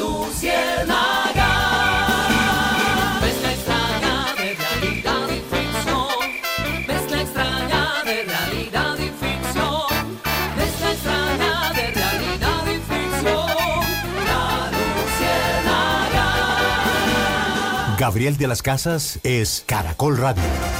Luciérnaga. Mezcla extraña de realidad y ficción. Mezcla extraña de realidad y ficción. Mezcla extraña de realidad y ficción. La Luciérnaga. Gabriel de las Casas es Caracol Radio.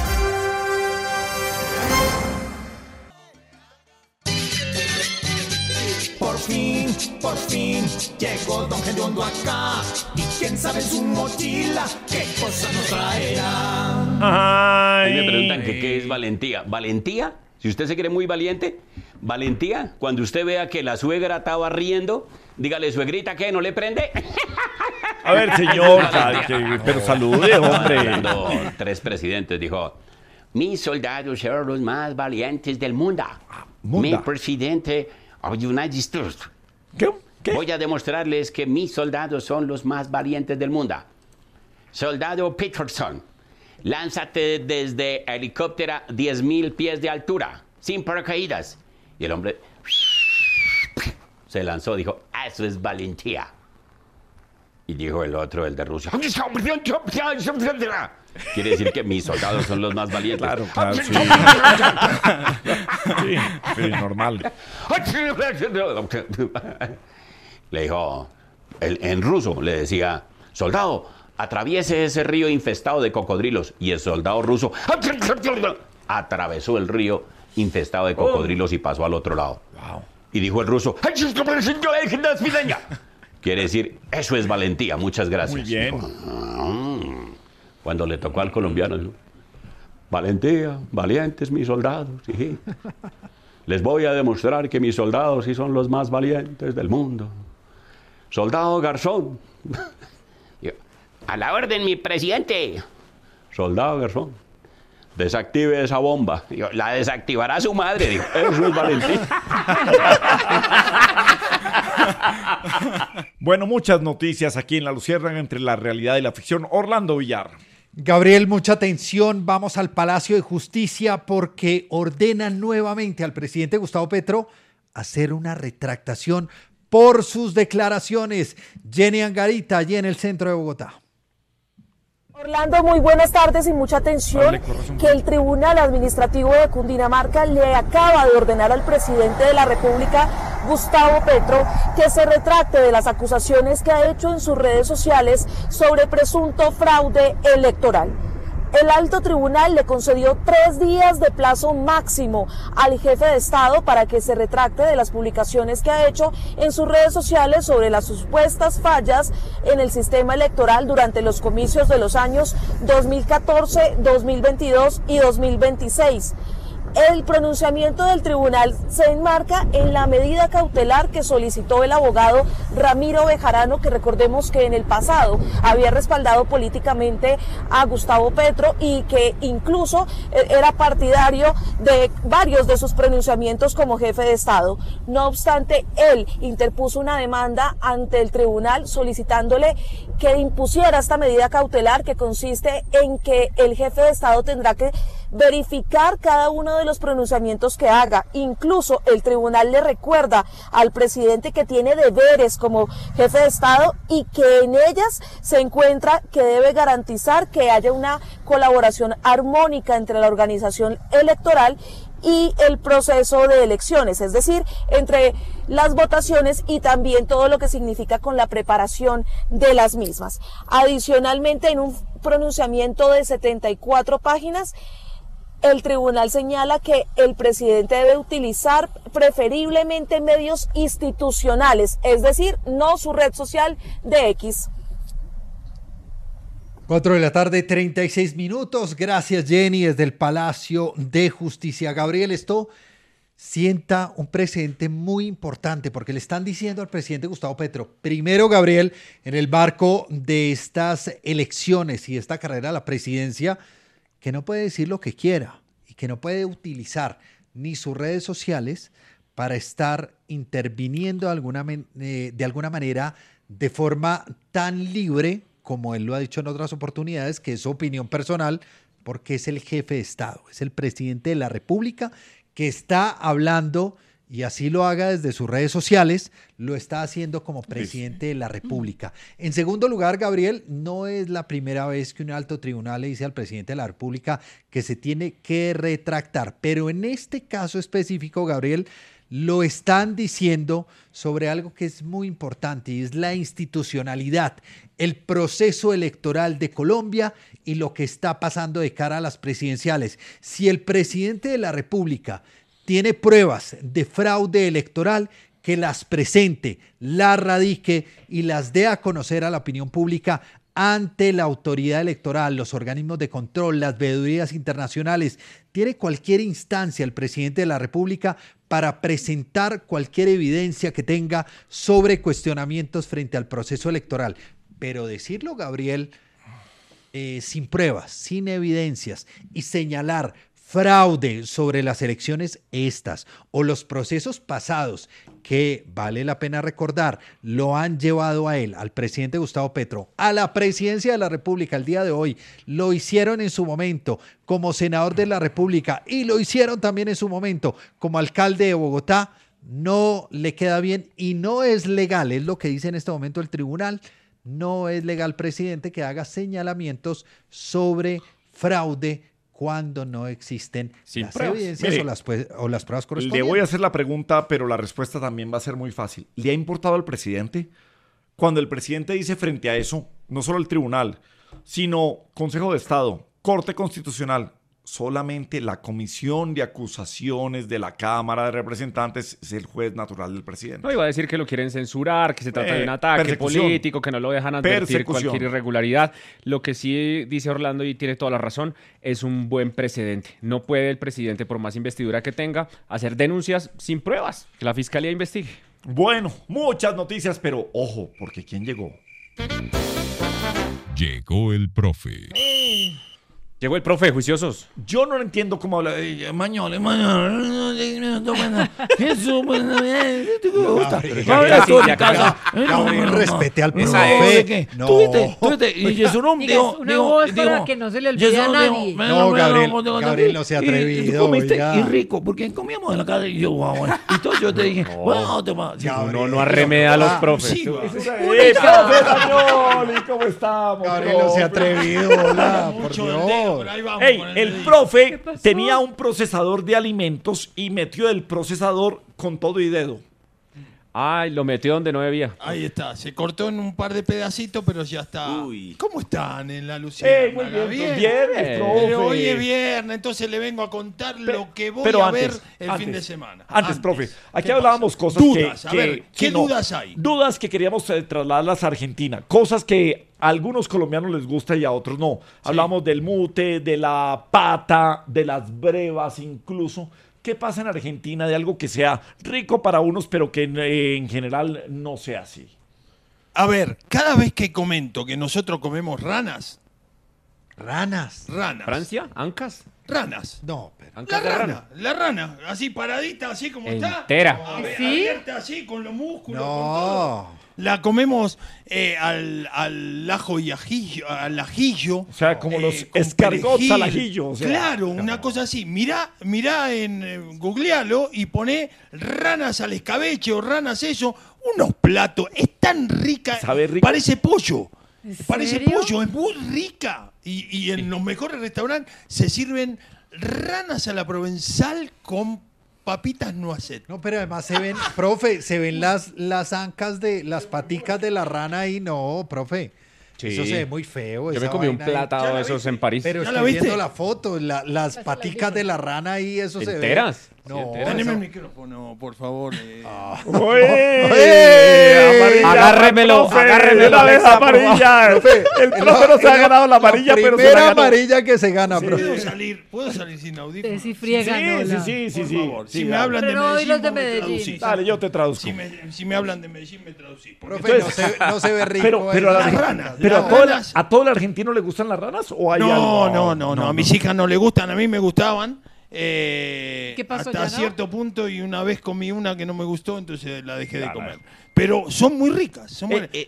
Por fin, llegó Don Gediondo acá. Y quién sabe en su mochila qué cosa nos traerá. Ay. Me preguntan que qué es valentía. ¿Valentía? Si usted se cree muy valiente, valentía, cuando usted vea que la suegra está barriendo, dígale, suegrita, ¿qué? ¿No le prende? A ver, señor, pero salude, hombre. Tres presidentes, dijo, mis soldados son los más valientes del mundo. Mi presidente of United States. ¿Qué? Voy a demostrarles que mis soldados son los más valientes del mundo. Soldado Peterson, lánzate desde helicóptero 10,000 pies de altura, sin paracaídas. Y el hombre se lanzó, dijo, eso es valentía. Y dijo el otro, el de Rusia, quiere decir que mis soldados son los más valientes. Claro, sí. Sí, normal. Le dijo, en ruso, le decía, soldado, atraviese ese río infestado de cocodrilos. Y el soldado ruso atravesó el río infestado de cocodrilos y pasó al otro lado. Wow. Y dijo el ruso, quiere decir, eso es valentía, muchas gracias. Muy bien. Dijo, cuando le tocó al colombiano, dijo, valentía, valientes mis soldados. Sí. Les voy a demostrar que mis soldados sí son los más valientes del mundo. Soldado Garzón. A la orden, mi presidente. Soldado Garzón, desactive esa bomba. La desactivará su madre. Dijo, eso es valentía. Bueno, muchas noticias aquí en La Luciérnaga entre la realidad y la ficción. Orlando Villar. Gabriel, mucha atención. Vamos al Palacio de Justicia porque ordenan nuevamente al presidente Gustavo Petro hacer una retractación por sus declaraciones. Jenny Angarita, allí en el centro de Bogotá. Orlando, muy buenas tardes y mucha atención que el Tribunal Administrativo de Cundinamarca le acaba de ordenar al presidente de la República, Gustavo Petro, que se retracte de las acusaciones que ha hecho en sus redes sociales sobre presunto fraude electoral. El alto tribunal le concedió 3 días de plazo máximo al jefe de Estado para que se retracte de las publicaciones que ha hecho en sus redes sociales sobre las supuestas fallas en el sistema electoral durante los comicios de los años 2014, 2022 y 2026. El pronunciamiento del tribunal se enmarca en la medida cautelar que solicitó el abogado Ramiro Bejarano, que recordemos que en el pasado había respaldado políticamente a Gustavo Petro y que incluso era partidario de varios de sus pronunciamientos como jefe de Estado. No obstante, él interpuso una demanda ante el tribunal solicitándole que impusiera esta medida cautelar, que consiste en que el jefe de Estado tendrá que verificar cada uno de los pronunciamientos que haga. Incluso el tribunal le recuerda al presidente que tiene deberes como jefe de Estado y que en ellas se encuentra que debe garantizar que haya una colaboración armónica entre la organización electoral y el proceso de elecciones, es decir, entre las votaciones y también todo lo que significa con la preparación de las mismas. Adicionalmente, en un pronunciamiento de 74 páginas, el tribunal señala que el presidente debe utilizar preferiblemente medios institucionales, es decir, no su red social de X. 4:36 p.m. Gracias, Jenny, desde el Palacio de Justicia. Gabriel, esto sienta un precedente muy importante porque le están diciendo al presidente Gustavo Petro, primero, Gabriel, en el marco de estas elecciones y esta carrera a la presidencia, que no puede decir lo que quiera y que no puede utilizar ni sus redes sociales para estar interviniendo de alguna manera de forma tan libre como él lo ha dicho en otras oportunidades, que es su opinión personal, porque es el jefe de Estado, es el presidente de la República que está hablando y así lo haga desde sus redes sociales, lo está haciendo como presidente de la República. En segundo lugar, Gabriel, no es la primera vez que un alto tribunal le dice al presidente de la República que se tiene que retractar, pero en este caso específico, Gabriel, lo están diciendo sobre algo que es muy importante y es la institucionalidad, el proceso electoral de Colombia y lo que está pasando de cara a las presidenciales. Si el presidente de la República tiene pruebas de fraude electoral, que las presente, las radique y las dé a conocer a la opinión pública ante la autoridad electoral, los organismos de control, las veedurías internacionales. Tiene cualquier instancia el presidente de la República para presentar cualquier evidencia que tenga sobre cuestionamientos frente al proceso electoral. Pero decirlo, Gabriel, sin pruebas, sin evidencias y señalar fraude sobre las elecciones estas o los procesos pasados que, vale la pena recordar, lo han llevado a él, al presidente Gustavo Petro, a la presidencia de la República el día de hoy, lo hicieron en su momento como senador de la República y lo hicieron también en su momento como alcalde de Bogotá, no le queda bien y no es legal, es lo que dice en este momento el tribunal, no es legal, presidente, que haga señalamientos sobre fraude cuando no existen las pruebas. Evidencias. Mire, o las pruebas correspondientes. Le voy a hacer la pregunta, pero la respuesta también va a ser muy fácil. ¿Le ha importado al presidente? Cuando el presidente dice frente a eso, no solo el tribunal, sino Consejo de Estado, Corte Constitucional, solamente la comisión de acusaciones de la Cámara de Representantes es el juez natural del presidente. No, iba a decir que lo quieren censurar, que se trata de un ataque político, que no lo dejan advertir cualquier irregularidad. Lo que sí dice Orlando, y tiene toda la razón, es un buen precedente. No puede el presidente, por más investidura que tenga, hacer denuncias sin pruebas. Que la fiscalía investigue. Bueno, muchas noticias, pero ojo, porque ¿quién llegó? Llegó el profe. Llegó el profe, juiciosos. Yo no entiendo cómo habla. Mañana. Gabriel, respete al profe. ¿Tú viste? Y Yesurum dijo... Una voz para que no se le olvide a nadie. No, Gabriel no se ha atrevido. Y comiste y rico, porque comíamos en la casa y yo, bueno. Y entonces yo te dije, bueno, te va. No arremeda a los profes. Sí, profe Danioli, ¿cómo estamos? Gabriel no se ha atrevido, hola, por Dios. El profe tenía un procesador de alimentos y metió el procesador con todo y dedo. Ay, lo metió donde no debía. Ahí está, se cortó en un par de pedacitos, pero ya está. Uy. ¿Cómo están en la Luciana? Muy bien, bien. Viernes, profe. Pero hoy es viernes, entonces le vengo a contar lo que voy a ver el fin de semana. Antes, profe, aquí hablábamos cosas dudas, que ¿qué dudas hay? Dudas que queríamos trasladarlas a Argentina, cosas que a algunos colombianos les gusta y a otros no. Sí. Hablamos del mute, de la pata, de las brevas incluso. ¿Qué pasa en Argentina de algo que sea rico para unos, pero que en general no sea así? A ver, cada vez que comento que nosotros comemos ranas. ¿Ranas? ¿Francia? ¿Ancas? Ranas. No, pero... La rana, así paradita, así como entera. está. ¿Sí? Abierta así, con los músculos, no. con todo. La comemos al ajo y al ajillo. O sea, como los escargots al ajillo. O sea, claro, una cosa así. Mirá googlealo y poné ranas al escabeche o ranas eso. Unos platos. Es tan rica. ¿Sabe rica? Parece pollo. Parece serio? pollo, es muy rica. Y en los mejores restaurantes se sirven ranas a la provenzal con papitas noisette. No, pero además se ven, profe, se ven las ancas de las paticas de la rana ahí, no, profe. Sí. Eso se ve muy feo. Yo me comí un platado de esos en París. Pero estoy viendo la foto, las paticas de la rana ahí, eso se ve. ¿Enteras? No, Teneme el micrófono, por favor. Agárremelo. Una vez amarilla. El profe no se ha ganado la amarilla, pero se la ganó. Amarilla que se gana, profe. ¿Puedo salir sin audífonos? Sí, friegan. Sí. Si me hablan de Medellín, los de me Medellín. traducís. Dale, yo te traduzco. Si me hablan de Medellín, me traducís. Profe, no se ve rico. Pero las ranas. ¿Pero a todo el argentino le gustan las ranas o hay algo? No. A mis hijas no le gustan, a mí me gustaban. ¿Qué pasó, hasta ya no? cierto punto, y una vez comí una que no me gustó, entonces la dejé de comer. Pero son muy ricas.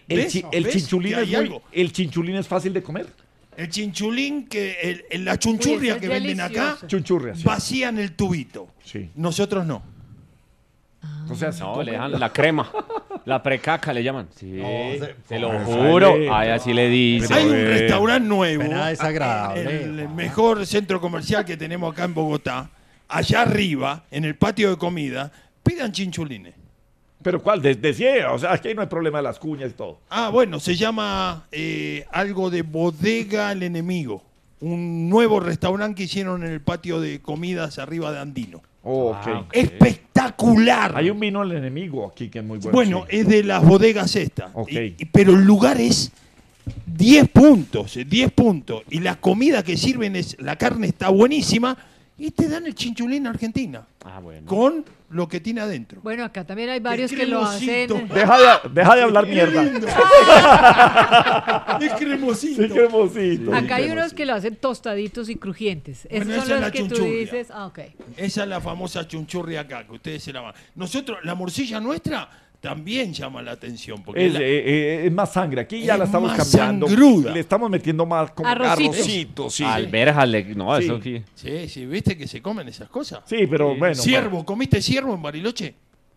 ¿El chinchulín es fácil de comer? El chinchulín, la chunchurria Uy, que venden acá, Chunchurria, sí. vacían el tubito. Sí. Nosotros no. O sea, no, le dejan la crema. La precaca le llaman. Sí, No, te lo juro. sale. Ay, así le dice. Hay un restaurante nuevo. Pena desagradable. El mejor centro comercial que tenemos acá en Bogotá. Allá arriba, en el patio de comida, pidan chinchulines. ¿Pero cuál? Desde Ciega. O sea, aquí no hay problema de las cuñas y todo. Ah, bueno, se llama algo de Bodega El Enemigo. Un nuevo restaurante que hicieron en el patio de comidas arriba de Andino. Oh, ok. Espectacular. Hay un vino El Enemigo aquí que es muy bueno. Bueno, sí. es de las bodegas estas. Ok. Pero el lugar es 10 puntos, 10 puntos. Y la comida que sirven la carne está buenísima y te dan el chinchulín Argentina. Ah, bueno. Con lo que tiene adentro. Bueno, acá también hay varios Es que lo cremosito. hacen. Deja de hablar mierda. Es cremosito. Sí, cremosito. Acá hay unos que lo hacen tostaditos y crujientes. Esos Bueno, esa son es los la que tú chunchurria. dices, ok. Esa es la famosa chunchurria acá, que ustedes se la van. Nosotros, la morcilla nuestra también llama la atención. Porque Es más sangre. Aquí ya es la estamos más cambiando. sangruda. Le estamos metiendo más como Arrocito. arrocito, sí. Alberjale. No, Sí. eso aquí. Sí, sí, ¿viste que se comen esas cosas? Sí, pero bueno. Ciervo, ¿comiste ciervo en Bariloche?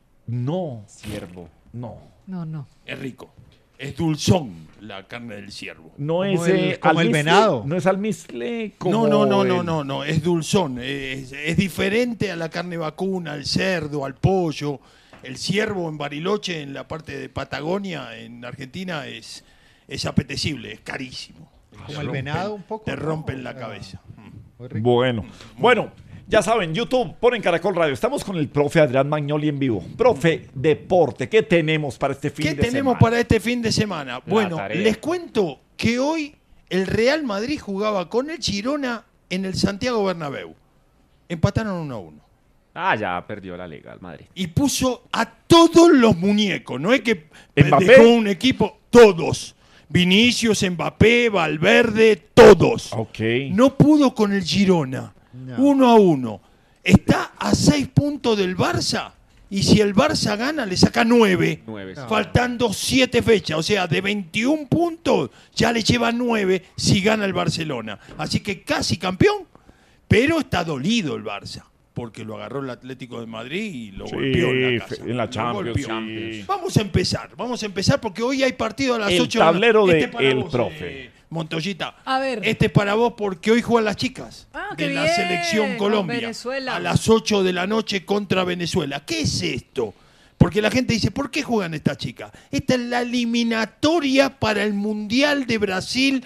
No, Ciervo. no. No. Es rico. Es dulzón la carne del ciervo. No es como el almizcle, venado. No es almizcle como No, es dulzón. Es diferente a la carne vacuna, al cerdo, al pollo. El ciervo en Bariloche, en la parte de Patagonia, en Argentina, es apetecible, es carísimo. Como el venado un poco. Te ¿no? rompen la cabeza. Muy rico. Bueno, ya saben, YouTube, ponen Caracol Radio. Estamos con el profe Adrián Magnoli en vivo. Profe, deporte, ¿qué tenemos para este fin de semana? ¿Qué tenemos para este fin de semana? Bueno, tarea. les cuento que hoy el Real Madrid jugaba con el Girona en el Santiago Bernabéu. Empataron 1-1. Ah, ya perdió la liga el Madrid. Y puso a todos los muñecos. No es que ¿Mbappé? dejó un equipo, todos. Vinicius, Mbappé, Valverde, todos. Ok. No pudo con el Girona. No. 1-1. Está a 6 puntos del Barça. Y si el Barça gana, le saca 9. 9. No. Faltando 7 fechas. O sea, de 21 puntos, ya le lleva 9 si gana el Barcelona. Así que casi campeón. Pero está dolido el Barça. Porque lo agarró el Atlético de Madrid y lo Sí, golpeó en la casa. en la Lo Champions, golpeó. sí. Vamos a empezar porque hoy hay partido a las El 8 tablero de la de noche. Para el vos, profe. Montoyita. A ver. Este es para vos porque hoy juegan las chicas Ah, de qué la bien, selección con Colombia. Venezuela. A las 8 de la noche contra Venezuela. ¿Qué es esto? Porque la gente dice, ¿por qué juegan estas chicas? Esta es la eliminatoria para el Mundial de Brasil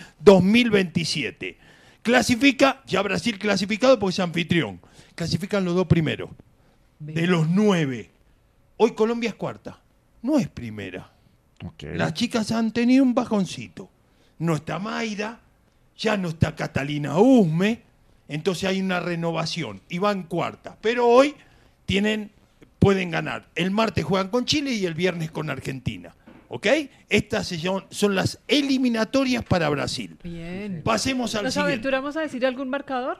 2027. Clasifica, ya Brasil clasificado porque es anfitrión. Clasifican los 2 primeros. De los 9. Hoy Colombia es cuarta. No es primera. Ok. Las chicas han tenido un bajoncito. No está Mayra, ya no está Catalina Usme, entonces hay una renovación y van cuarta. Pero hoy pueden ganar. El martes juegan con Chile y el viernes con Argentina. ¿Ok? Estas son las eliminatorias para Brasil. Bien. Pasemos al ¿Nos siguiente. aventuramos a decir algún marcador?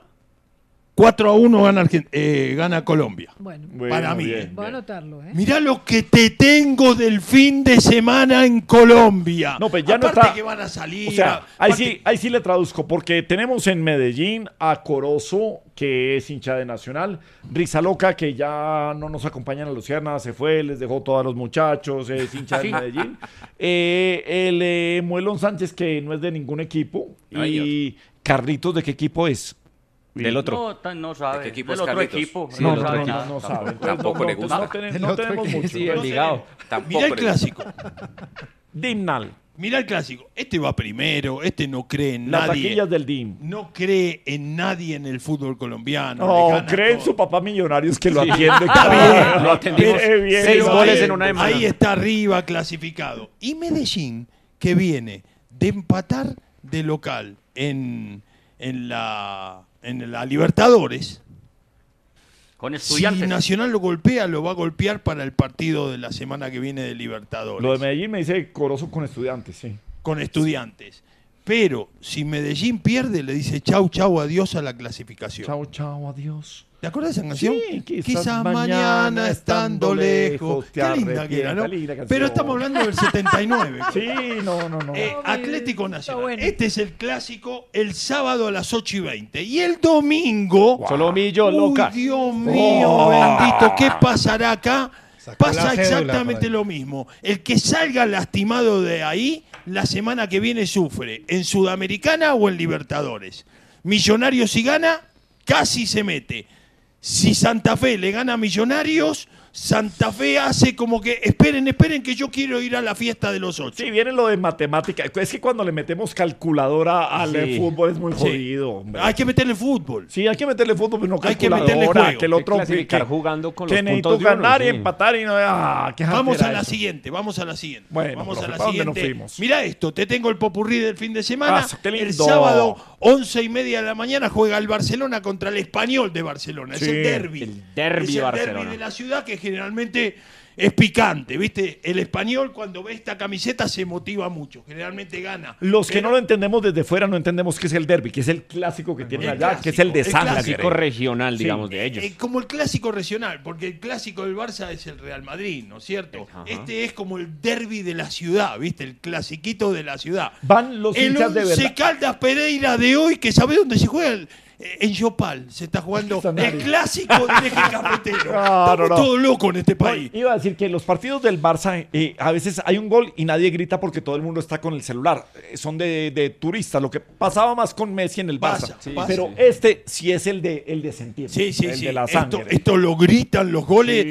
4-1 gana Colombia. Bueno, Para mí. bien, voy a bien. anotarlo, ¿eh? Mirá lo que te tengo del fin de semana en Colombia. No, pues ya no Aparte está. que van a salir. O sea, aparte- ahí sí le traduzco, porque tenemos en Medellín a Corozo, que es hincha de Nacional, Risa Loca, que ya no nos acompaña en la Lucierna, se fue, les dejó todos a los muchachos, es hincha de Medellín. El Muelón Sánchez, que no es de ningún equipo, y Carlitos, ¿de qué equipo es? Del otro. No sabe. ¿De qué equipo del es otro Carlitos? equipo. Sí, No, del no, otro no, equipo. no sabe. Entonces, Tampoco le gusta. No tenemos mucho. Sí, el ligado. Tampoco Mirá el le- clásico. Dimnal, Mirá el clásico. Este va primero, este no cree en las nadie. taquillas del DIM. No cree en nadie en el fútbol colombiano. No, le gana cree en todo. su papá Millonarios que lo atiende. Está bien, Lo atendimos. Qué bien, 6 Pero goles ahí- en una semana. Ahí está arriba clasificado. Y Medellín, que viene de empatar de local en la Libertadores. Con Si Estudiantes. Nacional lo golpea, lo va a golpear para el partido de la semana que viene de Libertadores. Lo de Medellín me dice Corozo con Estudiantes, sí. Con Estudiantes. Pero si Medellín pierde, le dice chau, chau, adiós a la clasificación. Chao, chao, adiós. ¿Te acuerdas de esa canción? Sí, quizás mañana estando lejos. te Qué linda que era, ¿no? arrepientas, linda canción. Pero estamos hablando del 79. Sí, no. Atlético Nacional. bueno. Este es el clásico el sábado a las 8:20. Y el domingo. Solomillo, loca. Uy, Dios mío, bendito. ¿Qué pasará acá? Pasa exactamente lo mismo. El que salga lastimado de ahí, la semana que viene sufre en Sudamericana o en Libertadores. Millonarios si gana, casi se mete. Si Santa Fe le gana a Millonarios, Santa Fe hace como que, esperen que yo quiero ir a la fiesta de los 8. Sí, viene lo de matemática. Es que cuando le metemos calculadora al fútbol es muy jodido. Hombre. Hay que meterle fútbol. Sí, hay que meterle fútbol, pero no calculadora. Hay que meterle juego. Que el otro clasificar jugando con que los necesito puntos de uno, ganar y sí. empatar y no... Vamos a la siguiente. Bueno, vamos a la ¿para dónde nos siguiente. fuimos? Mira esto, te tengo el popurrí del fin de semana. Qué lindo. El sábado, 11:30 de la mañana, juega el Barcelona contra el Español de Barcelona. Sí, es el derbi. El derbi de Barcelona. Derbi de la ciudad que generalmente es picante, ¿viste? El Español cuando ve esta camiseta se motiva mucho, generalmente gana. Los que no lo entendemos desde fuera no entendemos qué es el derbi, que es el clásico que tienen allá, clásico, que es el de sangre. El clásico regional, digamos, de ellos. Como el clásico regional, porque el clásico del Barça es el Real Madrid, ¿no es cierto? Ajá. Este es como el derbi de la ciudad, ¿viste? El clasiquito de la ciudad. Van los El hinchas de Once verdad. Caldas Pereira de hoy, que ¿sabe dónde se juega? En Yopal se está jugando el clásico del eje cafetero. Estamos todos locos en este país. Iba a decir que los partidos del Barça a veces hay un gol y nadie grita porque todo el mundo está con el celular. Son de turistas. Lo que pasaba más con Messi en el Barça. Pero este sí es el de sentir. Sí, el de la sangre. Esto lo gritan los goles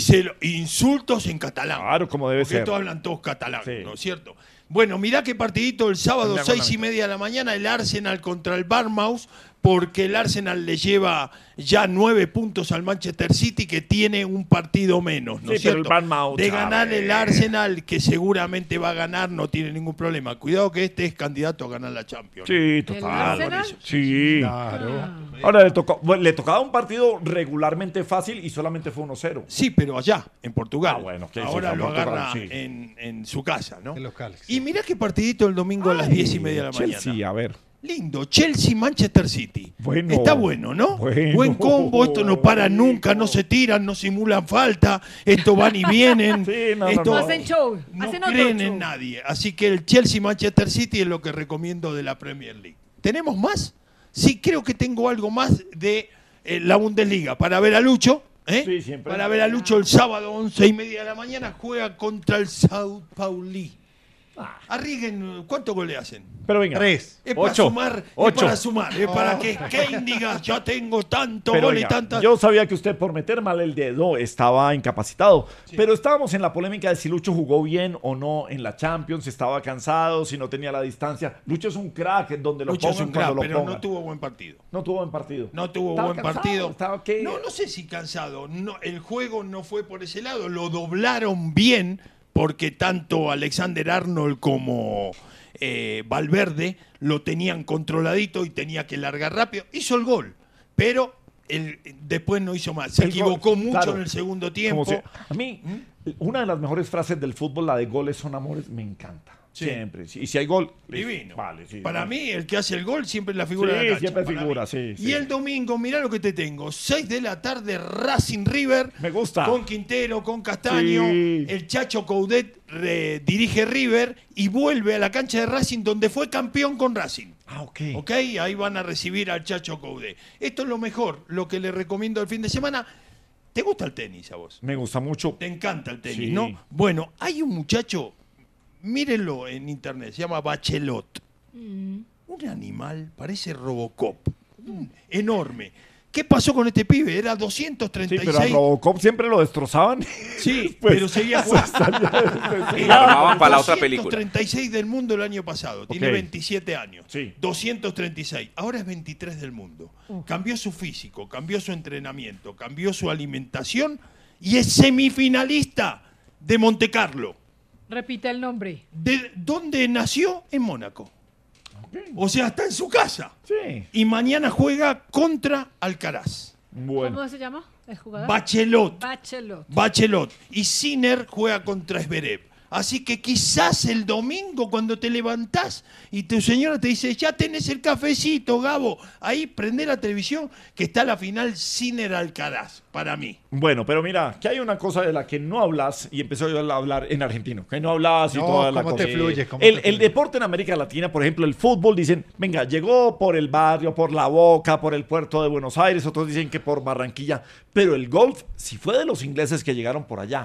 y insultos en catalán. Claro, como debe porque ser. Estos hablan todos catalán, ¿no es cierto? Bueno, mirá qué partidito el sábado, 6:30 de la mañana, el Arsenal contra el Bournemouth, porque el Arsenal le lleva ya 9 puntos al Manchester City, que tiene un partido menos, ¿no es cierto? De ganar el Arsenal, que seguramente va a ganar, no tiene ningún problema. Cuidado que este es candidato a ganar la Champions. Sí, total. Sí. Claro. Ahora le tocaba un partido regularmente fácil y solamente fue 1-0. Sí, pero allá, en Portugal. Bueno, ahora lo Portugal, agarra sí. en su casa, ¿no? En locales. Y mirá qué partidito el domingo a las 10:30 de la mañana. Chelsea, a ver. Lindo, Chelsea-Manchester City. Bueno. Está bueno, ¿no? Bueno. Buen combo, esto no para nunca, no se tiran, no simulan falta, esto van y vienen. Sí, no, esto No hacen show, no hacen otro creen show. en nadie. Así que el Chelsea-Manchester City es lo que recomiendo de la Premier League. ¿Tenemos más? Sí, creo que tengo algo más de la Bundesliga para ver a Lucho. Sí, siempre. Para ver a Lucho el sábado 11:30 de la mañana, juega contra el Sao Pauli. Arriesguen, ¿cuántos goles hacen? Pero venga. 3. Es para 8. sumar, es para que Kane diga, ya tengo tanto Pero gol y oiga, tanta... yo sabía que usted por meter mal el dedo estaba incapacitado, pero estábamos en la polémica de si Lucho jugó bien o no en la Champions, si estaba cansado, si no tenía la distancia. Lucho es un crack en donde lo Lucho pongan es un crack, cuando lo pero pongan. no tuvo buen partido. No tuvo buen partido. No tuvo ¿Estaba buen cansado? partido. ¿Estaba qué? No sé si cansado. No, el juego no fue por ese lado. Lo doblaron bien porque tanto Alexander Arnold como Valverde lo tenían controladito y tenía que largar rápido. Hizo el gol, pero después no hizo más. Se equivocó mucho en el segundo tiempo. A mí, una de las mejores frases del fútbol, la de goles son amores, me encanta. Sí. Siempre. Y si hay gol, Divino. Vale, sí. Para mí, el que hace el gol siempre es la figura de la cancha. Siempre para figura, mí. sí. Y el domingo, mirá lo que te tengo. 6 de la tarde, Racing River. Me gusta. Con Quintero, con Castaño. Sí. El Chacho Coudet dirige River y vuelve a la cancha de Racing, donde fue campeón con Racing. Ok, ahí van a recibir al Chacho Coudet. Esto es lo mejor, lo que le recomiendo el fin de semana. ¿Te gusta el tenis a vos? Me gusta mucho. Te encanta el tenis, Sí. ¿no? Bueno, hay un muchacho, mírenlo en internet, se llama Bachelot. Un animal, parece Robocop. Enorme. ¿Qué pasó con este pibe? Era 236. Sí, pero a Robocop siempre lo destrozaban. Sí, Pues, pero seguía jugando. Armaban para la otra película. 236 del mundo el año pasado. Tiene Ok. 27 años. Sí. 236. Ahora es 23 del mundo. Cambió su físico, cambió su entrenamiento, cambió su alimentación y es semifinalista de Monte Carlo. Repita el nombre. ¿De dónde nació? En Mónaco. O sea, está en su casa. Sí. Y mañana juega contra Alcaraz. Bueno. ¿Cómo se llama el jugador? Bachelot. Bachelot. Y Sinner juega contra Zverev. Así que quizás el domingo cuando te levantás y tu señora te dice, ya tenés el cafecito, Gabo. Ahí prende la televisión que está la final Sinner-Alcaraz, para mí. Bueno, pero mira, que hay una cosa de la que no hablas, y empezó yo a hablar en argentino, que no hablas y No, toda la ¿cómo cosa. te fluye? ¿Cómo El te fluye? deporte en América Latina, por ejemplo, el fútbol, dicen, venga, llegó por el barrio, por La Boca, por el puerto de Buenos Aires, otros dicen que por Barranquilla, pero el golf, si fue de los ingleses que llegaron por allá.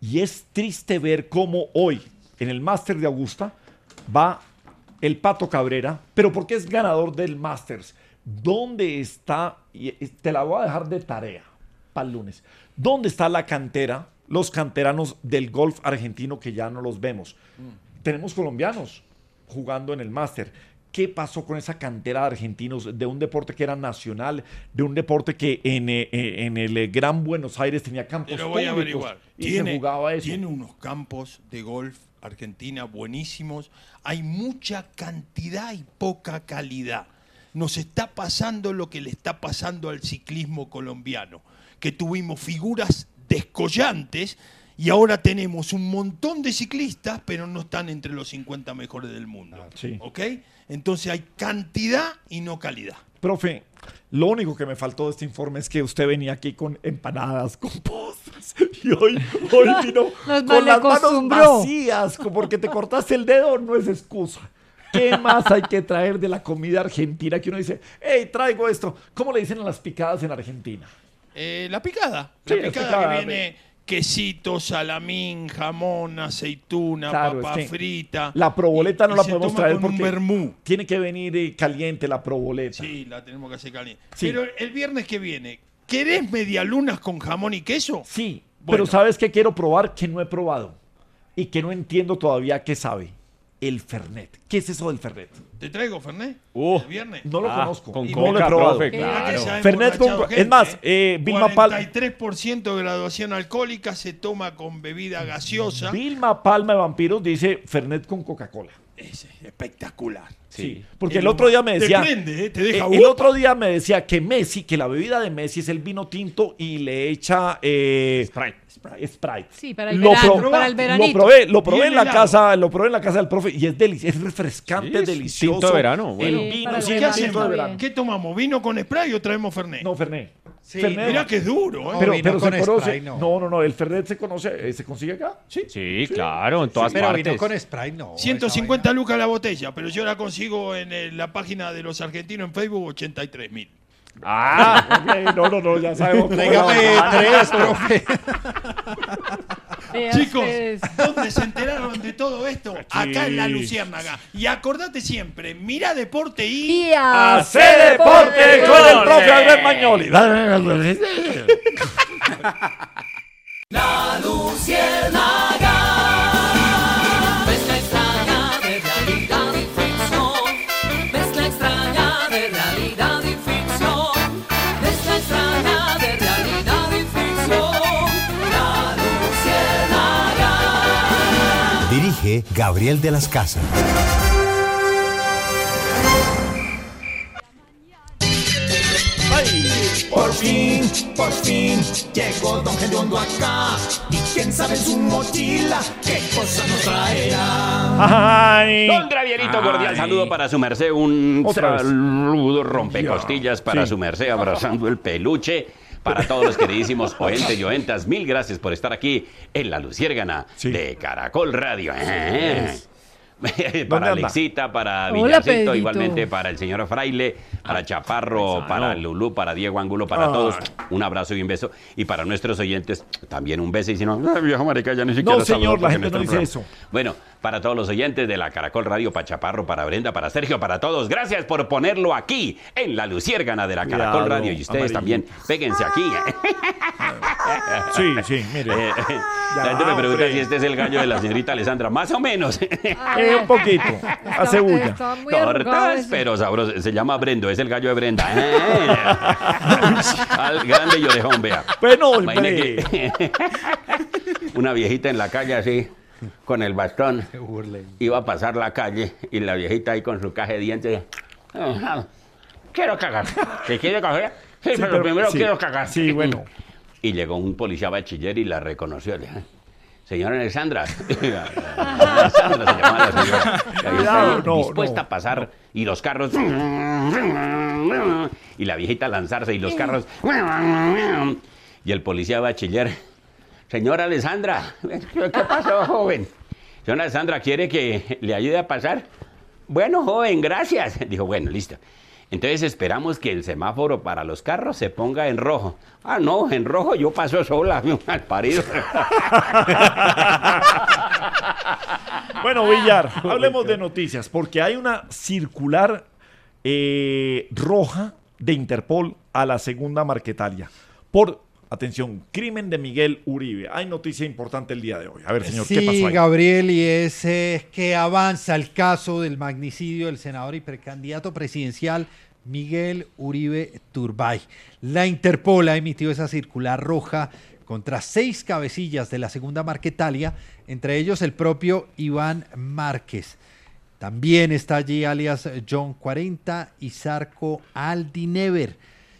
Y es triste ver cómo hoy, en el Masters de Augusta, va el Pato Cabrera, pero porque es ganador del Masters. ¿Dónde está? Y te la voy a dejar de tarea para el lunes. ¿Dónde está la cantera, los canteranos del golf argentino que ya no los vemos? Tenemos colombianos jugando en el Master. ¿Qué pasó con esa cantera de argentinos de un deporte que era nacional, de un deporte que en el Gran Buenos Aires tenía campos Pero voy a públicos averiguar. y se jugaba eso? Tiene unos campos de golf Argentina buenísimos. Hay mucha cantidad y poca calidad. Nos está pasando lo que le está pasando al ciclismo colombiano, que tuvimos figuras descollantes y ahora tenemos un montón de ciclistas, pero no están entre los 50 mejores del mundo. Sí. ¿Ok? Entonces hay cantidad y no calidad. Profe, lo único que me faltó de este informe es que usted venía aquí con empanadas, con postres, y hoy vino con las manos vacías, porque te cortaste el dedo, no es excusa. ¿Qué más hay que traer de la comida argentina que uno dice, hey, traigo esto? ¿Cómo le dicen a las picadas en Argentina? La picada. Sí, la picada que viene quesito, salamín, jamón, aceituna, papa frita. La proboleta no la se podemos toma traer con porque un vermú. Tiene que venir caliente la proboleta. Sí, la tenemos que hacer caliente. Sí. Pero el viernes que viene, ¿querés medialunas con jamón y queso? Sí, Bueno. pero ¿sabes qué quiero probar? Que no he probado y que no entiendo todavía qué sabe. El Fernet. ¿Qué es eso del Fernet? ¿Te traigo Fernet? ¿El viernes? No lo conozco. Con no lo he coca, probado. profe, claro. Fernet con... Es más, Vilma Palma... 43% de graduación alcohólica se toma con bebida gaseosa. Vilma Palma de Vampiros dice Fernet con Coca-Cola. Es espectacular. Sí, porque el otro día me decía... Te prende, te deja el otro día me decía que Messi, que la bebida de Messi es el vino tinto y le echa... Sprite. Sí, para el verano, para el veranito. Lo probé en la casa del profe y es delicioso, es refrescante, Sí, es delicioso. tinto de verano, bueno. El vino, para el sí, verano, tinto de está verano. bien. ¿Qué tomamos? ¿Vino con Sprite o traemos Fernet? No, Fernet. Sí, Fernet. Mirá que es duro, ¿eh? No, vino Pero se con conoce. Sprite, no. No, el Fernet se conoce, ¿se consigue acá? Sí, claro, en todas Pero partes. vino con Sprite, no. 150 lucas la botella, pero yo la consigo en la página de los argentinos en Facebook, 83.000. Ok, no, ya sabemos. cómo Tráigame la- 3, profe. Vea Chicos, ustedes. ¿dónde se enteraron de todo esto? Acá en La Luciérnaga. Y acordate siempre, mira deporte y... Y a ¡Hace deporte con el profe Albert Magnoli! La Luciérnaga, mezcla extraña de realidad y ficción, mezcla extraña de realidad y ficción, mezcla extraña de realidad y ficción, La Luciérnaga. Dirige Gabriel de las Casas. Por fin, llegó Don Gediondo acá. Y quién sabe en su mochila qué cosas nos traerá. Ay. Don Gravierito, cordial saludo para su merced. Un Otra vez. saludo rompecostillas para Sí. su merced, abrazando el peluche. Para todos los queridísimos oyentes y oyentas, mil gracias por estar aquí en La Luciérgana de Caracol Radio. Para anda? Alexita, para Hola, Villarcito, Pedrito. igualmente para el señor Fraile, para Chaparro, para Lulú, para Diego Angulo, para todos. Un abrazo y un beso. Y para nuestros oyentes, también un beso. Y si no, viejo marica, ya ni siquiera No, señor, saludo la porque gente no nuestro dice programa. eso. Bueno, para todos los oyentes de la Caracol Radio, para Chaparro, para Brenda, para Sergio, para todos, gracias por ponerlo aquí en La Luciérgana de la Caracol Cuidado, Radio. Y ustedes amarillo. también, péguense aquí. Sí, mire. La gente me pregunta hombre. si este es el gallo de la señorita Alessandra. Más o menos. Un poquito. Hace bulla. Está muy arrugado Tortas, ese. pero sabroso. Se llama Brendo, es el gallo de Brenda. Al grande y orejón, vea. Bueno, Imagine hombre. que una viejita en la calle así, con el bastón, iba a pasar la calle y la viejita ahí con su caja de dientes. Quiero cagar. ¿Se quiere cagar? Sí, pero primero sí, quiero cagar. Sí, bueno. Y llegó un policía bachiller y la reconoció. Le dijo, señora Alessandra. Alessandra se llamaba la señora. Y ahí está ahí, No, dispuesta no. a pasar y los carros. Y la viejita a lanzarse y los carros. Y el policía bachiller. Señora Alessandra, ¿qué pasó, joven? Señora Alessandra, ¿quiere que le ayude a pasar? Bueno, joven, gracias. Dijo, bueno, listo. Entonces esperamos que el semáforo para los carros se ponga en rojo. Ah, no, en rojo yo paso sola, al parido. Bueno, Villar, hablemos de noticias, porque hay una circular roja de Interpol a la segunda Marquetalia por, atención, crimen de Miguel Uribe. Hay noticia importante el día de hoy. A ver, señor, ¿qué pasó ahí? Sí, Gabriel, y es que avanza el caso del magnicidio del senador y precandidato presidencial Miguel Uribe Turbay. La Interpol ha emitido esa circular roja contra 6 cabecillas de la segunda Marquetalia, entre ellos el propio Iván Márquez. También está allí alias John 40 y Zarco Aldinever.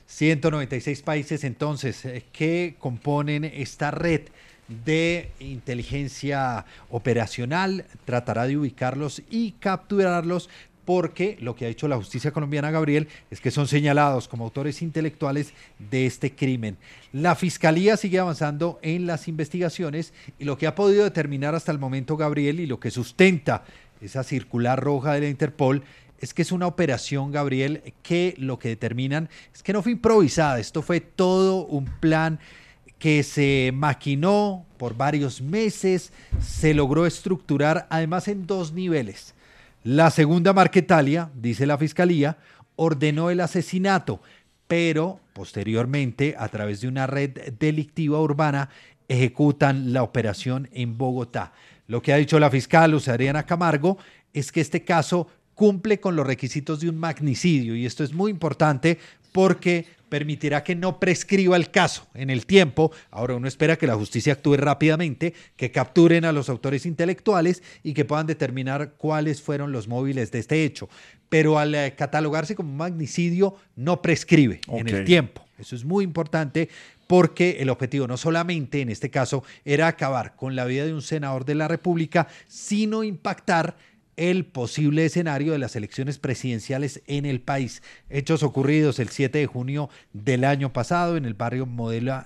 196 países entonces que componen esta red de inteligencia operacional. Tratará de ubicarlos y capturarlos, porque lo que ha dicho la justicia colombiana, Gabriel, es que son señalados como autores intelectuales de este crimen. La Fiscalía sigue avanzando en las investigaciones y lo que ha podido determinar hasta el momento, Gabriel, y lo que sustenta esa circular roja de la Interpol, es que es una operación, Gabriel, que lo que determinan es que no fue improvisada, esto fue todo un plan que se maquinó por varios meses, se logró estructurar además en 2 niveles. La segunda Marquetalia, dice la Fiscalía, ordenó el asesinato, pero posteriormente, a través de una red delictiva urbana, ejecutan la operación en Bogotá. Lo que ha dicho la fiscal Luz Adriana Camargo es que este caso cumple con los requisitos de un magnicidio, y esto es muy importante porque permitirá que no prescriba el caso en el tiempo. Ahora uno espera que la justicia actúe rápidamente, que capturen a los autores intelectuales y que puedan determinar cuáles fueron los móviles de este hecho. Pero al catalogarse como magnicidio no prescribe en el tiempo. Eso es muy importante porque el objetivo no solamente en este caso era acabar con la vida de un senador de la República, sino impactar el posible escenario de las elecciones presidenciales en el país. Hechos ocurridos el 7 de junio del año pasado en el barrio Modelia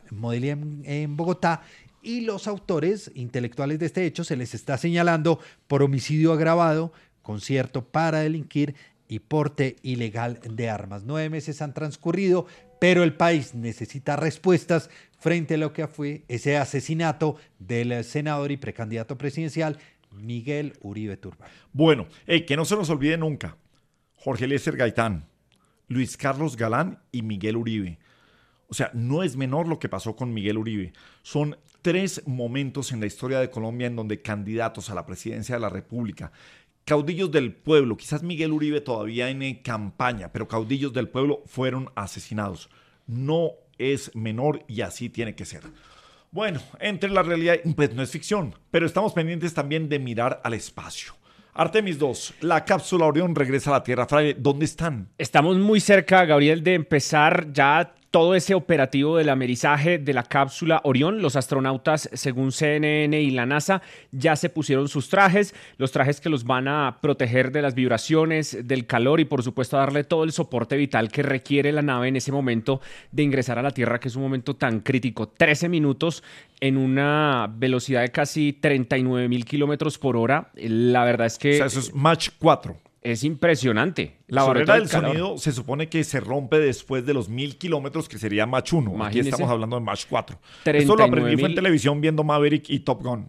en Bogotá, y los autores intelectuales de este hecho se les está señalando por homicidio agravado, concierto para delinquir y porte ilegal de armas. 9 meses han transcurrido, pero el país necesita respuestas frente a lo que fue ese asesinato del senador y precandidato presidencial Miguel Uribe Turbay. Bueno, que no se nos olvide nunca, Jorge Eliezer Gaitán, Luis Carlos Galán y Miguel Uribe. O sea, no es menor lo que pasó con Miguel Uribe. Son 3 momentos en la historia de Colombia en donde candidatos a la presidencia de la República, caudillos del pueblo, quizás Miguel Uribe todavía en campaña, pero caudillos del pueblo fueron asesinados. No es menor y así tiene que ser. Bueno, entre la realidad, pues no es ficción, pero estamos pendientes también de mirar al espacio. Artemis 2, la cápsula Orión regresa a la Tierra. Fraile, ¿dónde están? Estamos muy cerca, Gabriel, de empezar ya todo ese operativo del amerizaje de la cápsula Orión. Los astronautas, según CNN y la NASA, ya se pusieron sus trajes, los trajes que los van a proteger de las vibraciones, del calor y, por supuesto, a darle todo el soporte vital que requiere la nave en ese momento de ingresar a la Tierra, que es un momento tan crítico. 13 minutos en una velocidad de casi 39.000 kilómetros por hora. La verdad es que... O sea, eso es Mach 4. Es impresionante. La barrera del sonido se supone que se rompe después de los 1.000 kilómetros, que sería Mach 1. Imagínese. Aquí estamos hablando de Mach 4. Esto lo aprendí fue en televisión viendo Maverick y Top Gun.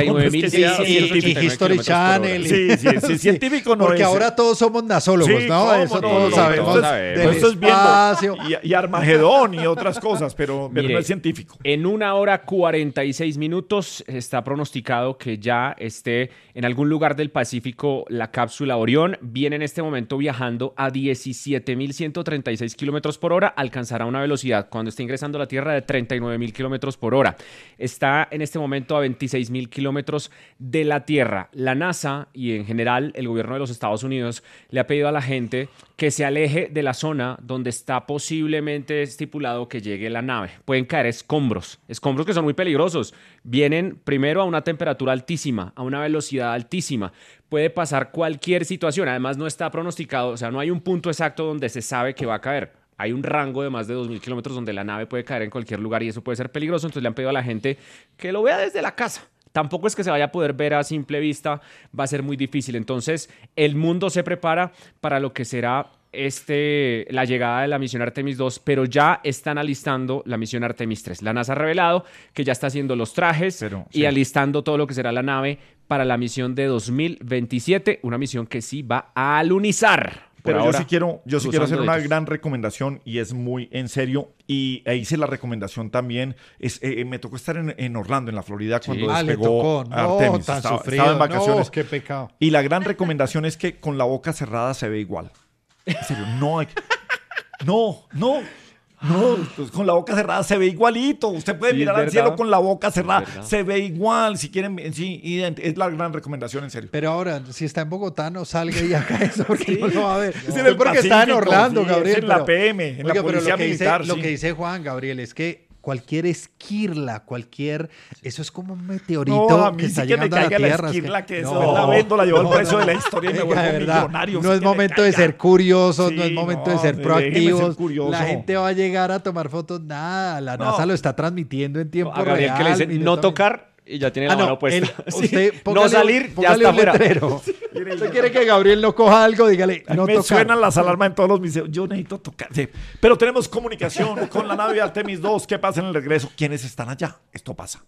39.000 y History Channel. Sí, científico no. Porque ahora todos somos nasólogos, ¿no? Eso todos sabemos. Esto es viendo y Armagedón y otras cosas, pero no es científico. En 1 hora 46 minutos está pronosticado que ya esté en algún lugar del Pacífico la cápsula Orión. Viene en este momento viajando a 17.136 kilómetros por hora, alcanzará una velocidad cuando esté ingresando a la Tierra de 39.000 kilómetros por hora. Está en este momento a 26.000 kilómetros de la Tierra. La NASA y en general el gobierno de los Estados Unidos le ha pedido a la gente que se aleje de la zona donde está posiblemente estipulado que llegue la nave. Pueden caer escombros que son muy peligrosos. Vienen primero a una temperatura altísima, a una velocidad altísima. Puede pasar cualquier situación. Además, no está pronosticado, o sea, no hay un punto exacto donde se sabe que va a caer. Hay un rango de más de 2.000 kilómetros donde la nave puede caer en cualquier lugar y eso puede ser peligroso. Entonces le han pedido a la gente que lo vea desde la casa. Tampoco es que se vaya a poder ver a simple vista, va a ser muy difícil. Entonces, el mundo se prepara para lo que será la llegada de la misión Artemis 2, pero ya están alistando la misión Artemis 3. La NASA ha revelado que ya está haciendo los trajes y alistando todo lo que será la nave para la misión de 2027, una misión que sí va a alunizar. Pero yo sí quiero hacer una gran recomendación y es muy en serio. Y hice la recomendación también. Me tocó estar en Orlando, en la Florida, cuando despegó Artemis. Estaba en vacaciones. No, qué pecado. Y la gran recomendación es que con la boca cerrada se ve igual. En serio, no hay... No, pues con la boca cerrada se ve igualito. Usted puede mirar al cielo con la boca cerrada. Se ve igual. Si quieren, es la gran recomendación, en serio. Pero ahora, si está en Bogotá, no salga y haga eso porque no lo va a ver. No, porque está en Orlando, Gabriel. Es en la PM, en la policía militar. Lo que dice Juan, Gabriel, es que cualquier esquirla, eso es como un meteorito no, a mí que está sí que llegando me a la caiga Tierra. la esquirla, que eso la vendo, la llevo al precio de la historia y me vuelvo millonario. No es momento de ser curiosos, no es momento de ser proactivos. La gente va a llegar a tomar fotos, nada. La NASA lo está transmitiendo en tiempo real. Que le dice no tocar y ya tiene la mano puesta. No salir, ya está fuera. Usted quiere que Gabriel no coja algo, dígale no tocar. Me suenan las alarmas en todos los museos. Yo necesito tocar. Sí. Pero tenemos comunicación con la nave Artemis 2. ¿Qué pasa en el regreso? ¿Quiénes están allá? Esto pasa.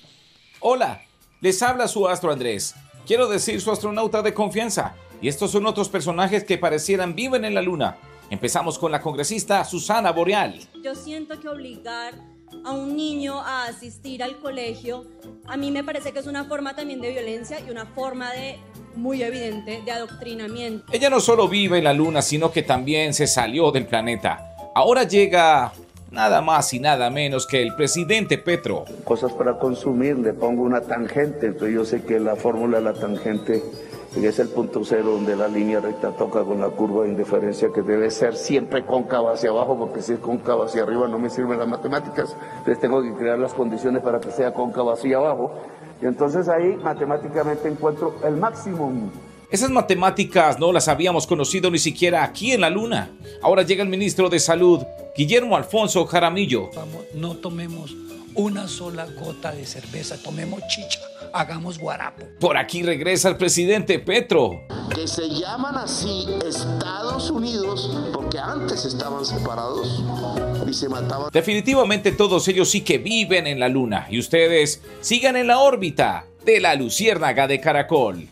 Hola, les habla su astro Andrés. Quiero decir su astronauta de confianza. Y estos son otros personajes que parecieran viven en la luna. Empezamos con la congresista Susana Boreal. Yo siento que obligar a un niño a asistir al colegio, a mí me parece que es una forma también de violencia y una forma muy evidente de adoctrinamiento. Ella no solo vive en la luna, sino que también se salió del planeta. Ahora llega nada más y nada menos que el presidente Petro. Cosas para consumir, le pongo una tangente, entonces yo sé que la fórmula de la tangente es el punto cero donde la línea recta toca con la curva de indiferencia, que debe ser siempre cóncava hacia abajo, porque si es cóncava hacia arriba no me sirven las matemáticas, entonces tengo que crear las condiciones para que sea cóncava hacia abajo, y entonces ahí matemáticamente encuentro el máximo. Esas matemáticas no las habíamos conocido ni siquiera aquí en la luna. Ahora llega el ministro de Salud, Guillermo Alfonso Jaramillo. No tomemos una sola gota de cerveza, tomemos chicha, hagamos guarapo. Por aquí regresa el presidente Petro. Que se llaman así Estados Unidos porque antes estaban separados y se mataban. Definitivamente todos ellos sí que viven en la luna y ustedes sigan en la órbita de la luciérnaga de Caracol.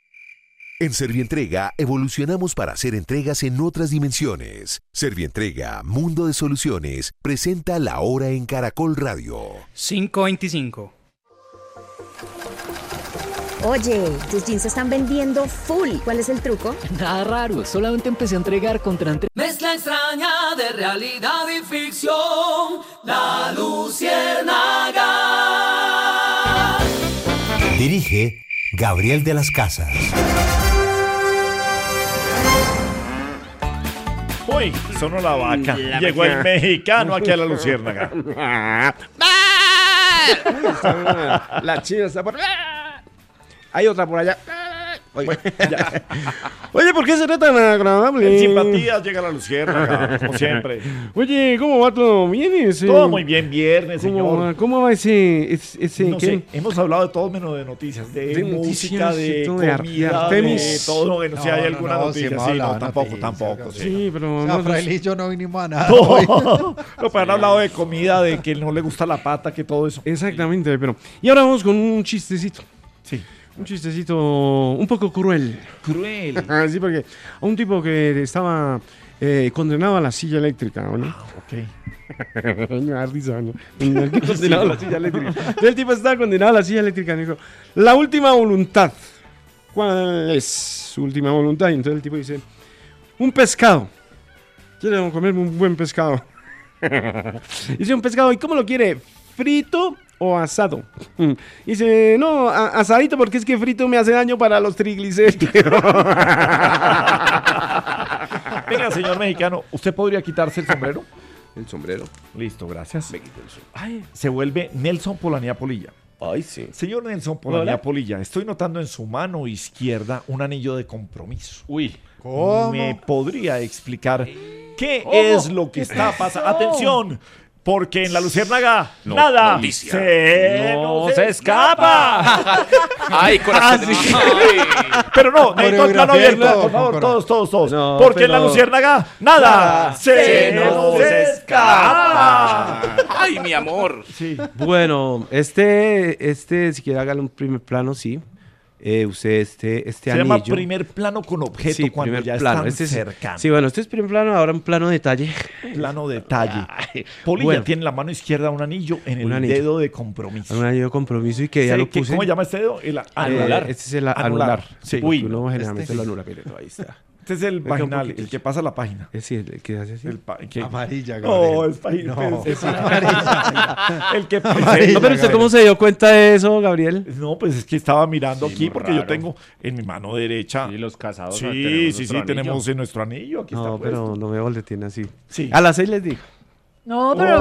En Servientrega evolucionamos para hacer entregas en otras dimensiones. Servientrega, Mundo de Soluciones, presenta La Hora en Caracol Radio. 5:25. Oye, tus jeans se están vendiendo full. ¿Cuál es el truco? Nada raro, solamente empecé a entregar contra Mezcla extraña de realidad y ficción, La Luciérnaga. Dirige Gabriel de las Casas. Uy, sonó la vaca. Llegó el mexicano aquí a la luciérnaga. La china está por... Hay otra por allá. Oye, ¿por qué será tan agradable? En simpatía llega la luciérnaga, como siempre. Oye, ¿cómo va todo? ¿Bien? Todo muy bien, viernes, señor. ¿Cómo va ese no sé, hemos hablado de todo menos de noticias, de música, de comida, de todo. Bueno, si hay alguna noticia, sí, no, tampoco. Sí, pero... Fraile y yo no vinimos a nada. No, pero han hablado de comida, de que no le gusta la pata, que todo eso. Exactamente, pero... Y ahora vamos con un chistecito. Sí. Un chistecito un poco cruel. Cruel. Sí, porque a un tipo que estaba condenado a la silla eléctrica, ¿no? Ok. Me da risa, ¿no? Condenado a la silla eléctrica. Entonces, el tipo estaba condenado a la silla eléctrica. Y dijo, la última voluntad. ¿Cuál es su última voluntad? Y entonces el tipo dice, un pescado. Quiere comerme un buen pescado. Dice, un pescado, ¿y cómo lo quiere? ¿Frito o asado? Dice, no, asadito porque es que frito me hace daño para los triglicéridos. Venga, señor mexicano, ¿usted podría quitarse el sombrero? ¿El sombrero? Listo, gracias. Me quito el sombrero. Ay, se vuelve Nelson Polanía Polilla. Ay, sí. Señor Nelson Polanía Polilla, estoy notando en su mano izquierda un anillo de compromiso. Uy. ¿Cómo? ¿Me podría explicar qué es lo que está pasando? ¡Atención! Porque en la Luciérnaga nada se nos escapa. Ay, corazón. Pero no, necesito el plano abierto, por favor, todos. No, porque en la Luciérnaga nada se nos escapa. Ay, mi amor. Sí. Bueno, si quiere hágale un primer plano, sí. Usted este se anillo. llama primer plano con objeto, sí, cuando ya plano. están cercanos. Sí, bueno, este es primer plano, ahora un plano detalle. Plano detalle. Poli Bueno. ya tiene en la mano izquierda un anillo en el anillo. dedo de compromiso. Un anillo de compromiso y que ya lo puse. ¿Cómo se llama este dedo? El anular. Este es el anular. Sí. Uy, uno generalmente lo anula, mire, ahí está. Este es el vaginal, el que pasa la página. Sí, el que hace así. Amarilla, No, Gabriel. es página. No. Es amarilla. El que No, pero usted cómo se dio cuenta de eso, Gabriel. No, pues es que estaba mirando Sí, aquí muy porque yo raro. tengo en mi mano derecha. Y los casados. Sí, tenemos en nuestro anillo. Aquí está No, puesto. pero no me boletín así. Sí. A las 6 les digo. No, pero...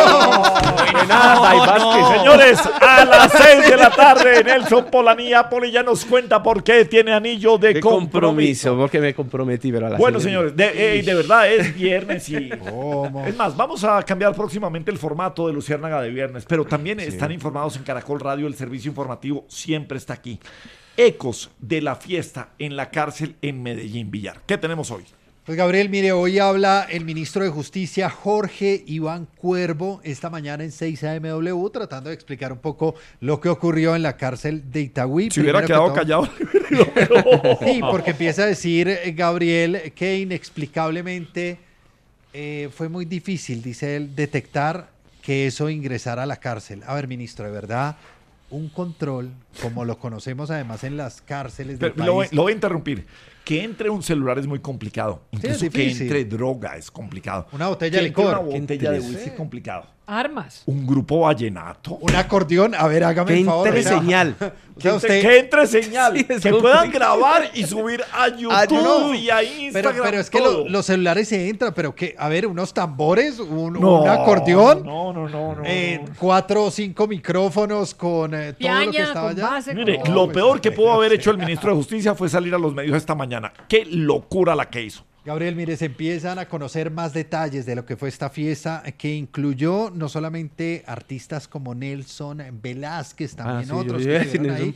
Señores, a las 6 de la tarde, Nelson Polanía Poli ya nos cuenta por qué tiene anillo de compromiso. Porque me comprometí, pero a las Bueno, 6 les señores, de verdad es viernes y... Es más, vamos a cambiar próximamente el formato de Luciérnaga de viernes, pero también están informados en Caracol Radio, el servicio informativo siempre está aquí. Ecos de la fiesta en la cárcel en Medellín, Villar. ¿Qué tenemos hoy? Pues Gabriel, mire, hoy habla el ministro de Justicia, Jorge Iván Cuervo, esta mañana en 6 AMW, tratando de explicar un poco lo que ocurrió en la cárcel de Itagüí. Si hubiera quedado callado. Sí, porque empieza a decir Gabriel que inexplicablemente fue muy difícil, dice él, detectar que eso ingresara a la cárcel. A ver, ministro, de verdad, un control, como lo conocemos además en las cárceles del país. Lo voy a interrumpir. Que entre un celular es muy complicado. Incluso es que difícil. entre droga es complicado. Una botella de Que entre licor. Una botella de whisky es complicado. Armas. Un grupo vallenato. Un acordeón. A ver, hágame el favor. entre señal. Que entre señal. Sí, es que puedan grabar y subir a YouTube y a Instagram. Pero es que todo. los celulares se entran, pero que, a ver, unos tambores, un acordeón. No. 4 o 5 micrófonos con todo lo que Piaña, estaba con allá. base, Mire, con... lo peor que pudo haber hecho el ministro de Justicia fue salir a los medios esta mañana. Qué locura la que hizo. Gabriel, mire, se empiezan a conocer más detalles de lo que fue esta fiesta, que incluyó no solamente artistas como Nelson Velázquez, también otros. Que estuvieron ahí.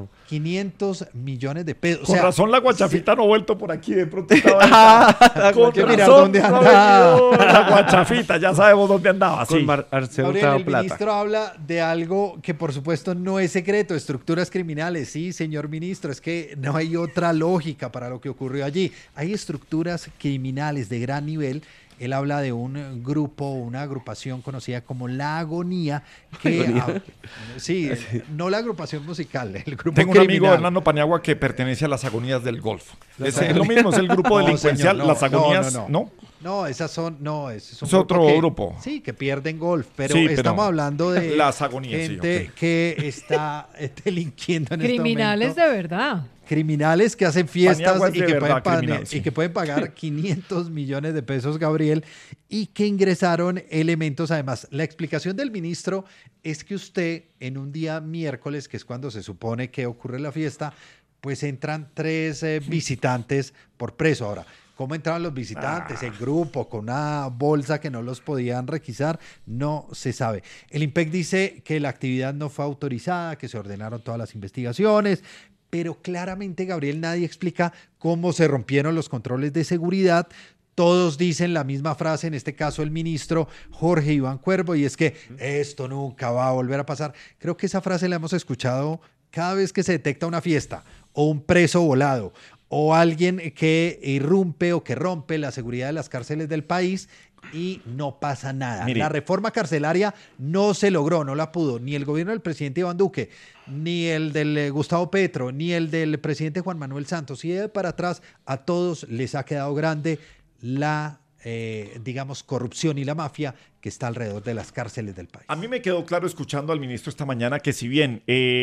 500 millones de pesos. Con razón la guachafita no ha vuelto por aquí, de pronto estaba con que mirar razón dónde no anda. ha venido la guachafita, ya sabemos dónde andaba. Sí. Gabriel, el ministro habla de algo que por supuesto no es secreto, estructuras criminales. Sí, señor ministro, es que no hay otra lógica para lo que ocurrió allí. Hay estructuras criminales de gran nivel. Él habla de un grupo, una agrupación conocida como La Agonía, que sí, no la agrupación musical, el grupo Tengo criminal. un amigo, Hernando Paniagua, que pertenece a las Agonías del Golfo. Es lo mismo, es el grupo delincuencial, señor, las Agonías, ¿no? No, esas son, no, es un es otro grupo. Sí, que pierden golf, pero Sí, pero estamos hablando de las Agonías, gente sí, que está delinquiendo en Criminales este de momento. verdad. Criminales que hacen fiestas Paniagua es y de que, verdad pueden criminal, sí. y que pueden pagar 500 millones de pesos, Gabriel, y que ingresaron elementos. Además, la explicación del ministro es que usted en un día miércoles, que es cuando se supone que ocurre la fiesta, pues entran 3 visitantes por preso. Ahora, ¿cómo entraban los visitantes en grupo, con una bolsa que no los podían requisar? No se sabe. El IMPEC dice que la actividad no fue autorizada, que se ordenaron todas las investigaciones, pero claramente, Gabriel, nadie explica cómo se rompieron los controles de seguridad. Todos dicen la misma frase, en este caso el ministro Jorge Iván Cuervo, y es que esto nunca va a volver a pasar. Creo que esa frase la hemos escuchado cada vez que se detecta una fiesta o un preso volado o alguien que irrumpe o que rompe la seguridad de las cárceles del país y no pasa nada. Mire. La reforma carcelaria no se logró, no la pudo, ni el gobierno del presidente Iván Duque, ni el del Gustavo Petro, ni el del presidente Juan Manuel Santos. Y de para atrás a todos les ha quedado grande la, digamos, corrupción y la mafia que está alrededor de las cárceles del país. A mí me quedó claro escuchando al ministro esta mañana que si bien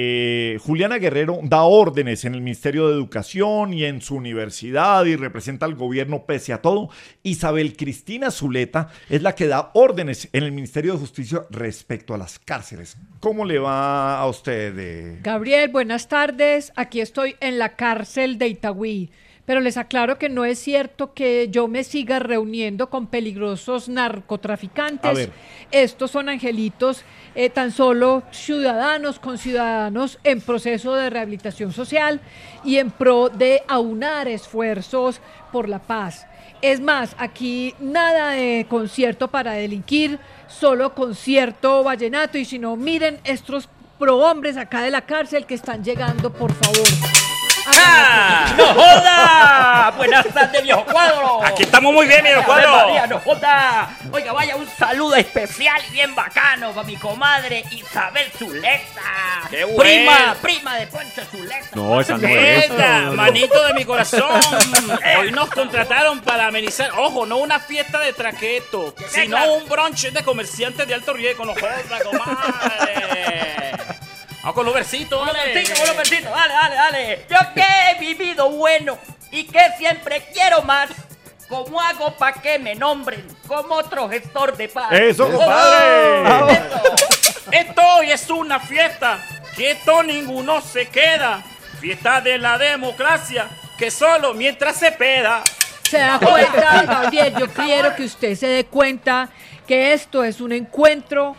Juliana Guerrero da órdenes en el Ministerio de Educación y en su universidad y representa al gobierno pese a todo, Isabel Cristina Zuleta es la que da órdenes en el Ministerio de Justicia respecto a las cárceles. ¿Cómo le va a usted? Gabriel, buenas tardes. Aquí estoy en la cárcel de Itagüí. Pero les aclaro que no es cierto que yo me siga reuniendo con peligrosos narcotraficantes. Estos son angelitos, tan solo ciudadanos con ciudadanos en proceso de rehabilitación social y en pro de aunar esfuerzos por la paz. Es más, aquí nada de concierto para delinquir, solo concierto vallenato. Y si no, miren estos prohombres acá de la cárcel que están llegando, por favor. ¡Ah! ¡No joda! Buenas tardes, viejo cuadro. Aquí estamos muy bien, viejo cuadro. María, no joda. Oiga, vaya, un saludo especial y bien bacano para mi comadre Isabel Zuleta. ¡Qué bueno! Prima de Poncho Zuleta. No, esa no es. Manito de mi corazón. Hoy nos contrataron para amenizar, ojo, no una fiesta de traqueto, sino un brunch de comerciantes de alto riesgo. No joda, comadre. Vamos con los versitos, dale. Dale. Yo que he vivido bueno y que siempre quiero más. ¿Cómo hago para que me nombren como otro gestor de paz? ¡Eso, compadre! Esto hoy es una fiesta, quieto ninguno se queda. Fiesta de la democracia, que solo mientras se peda. ¿Se da cuenta, Gabriel? Yo quiero que usted se dé cuenta que esto es un encuentro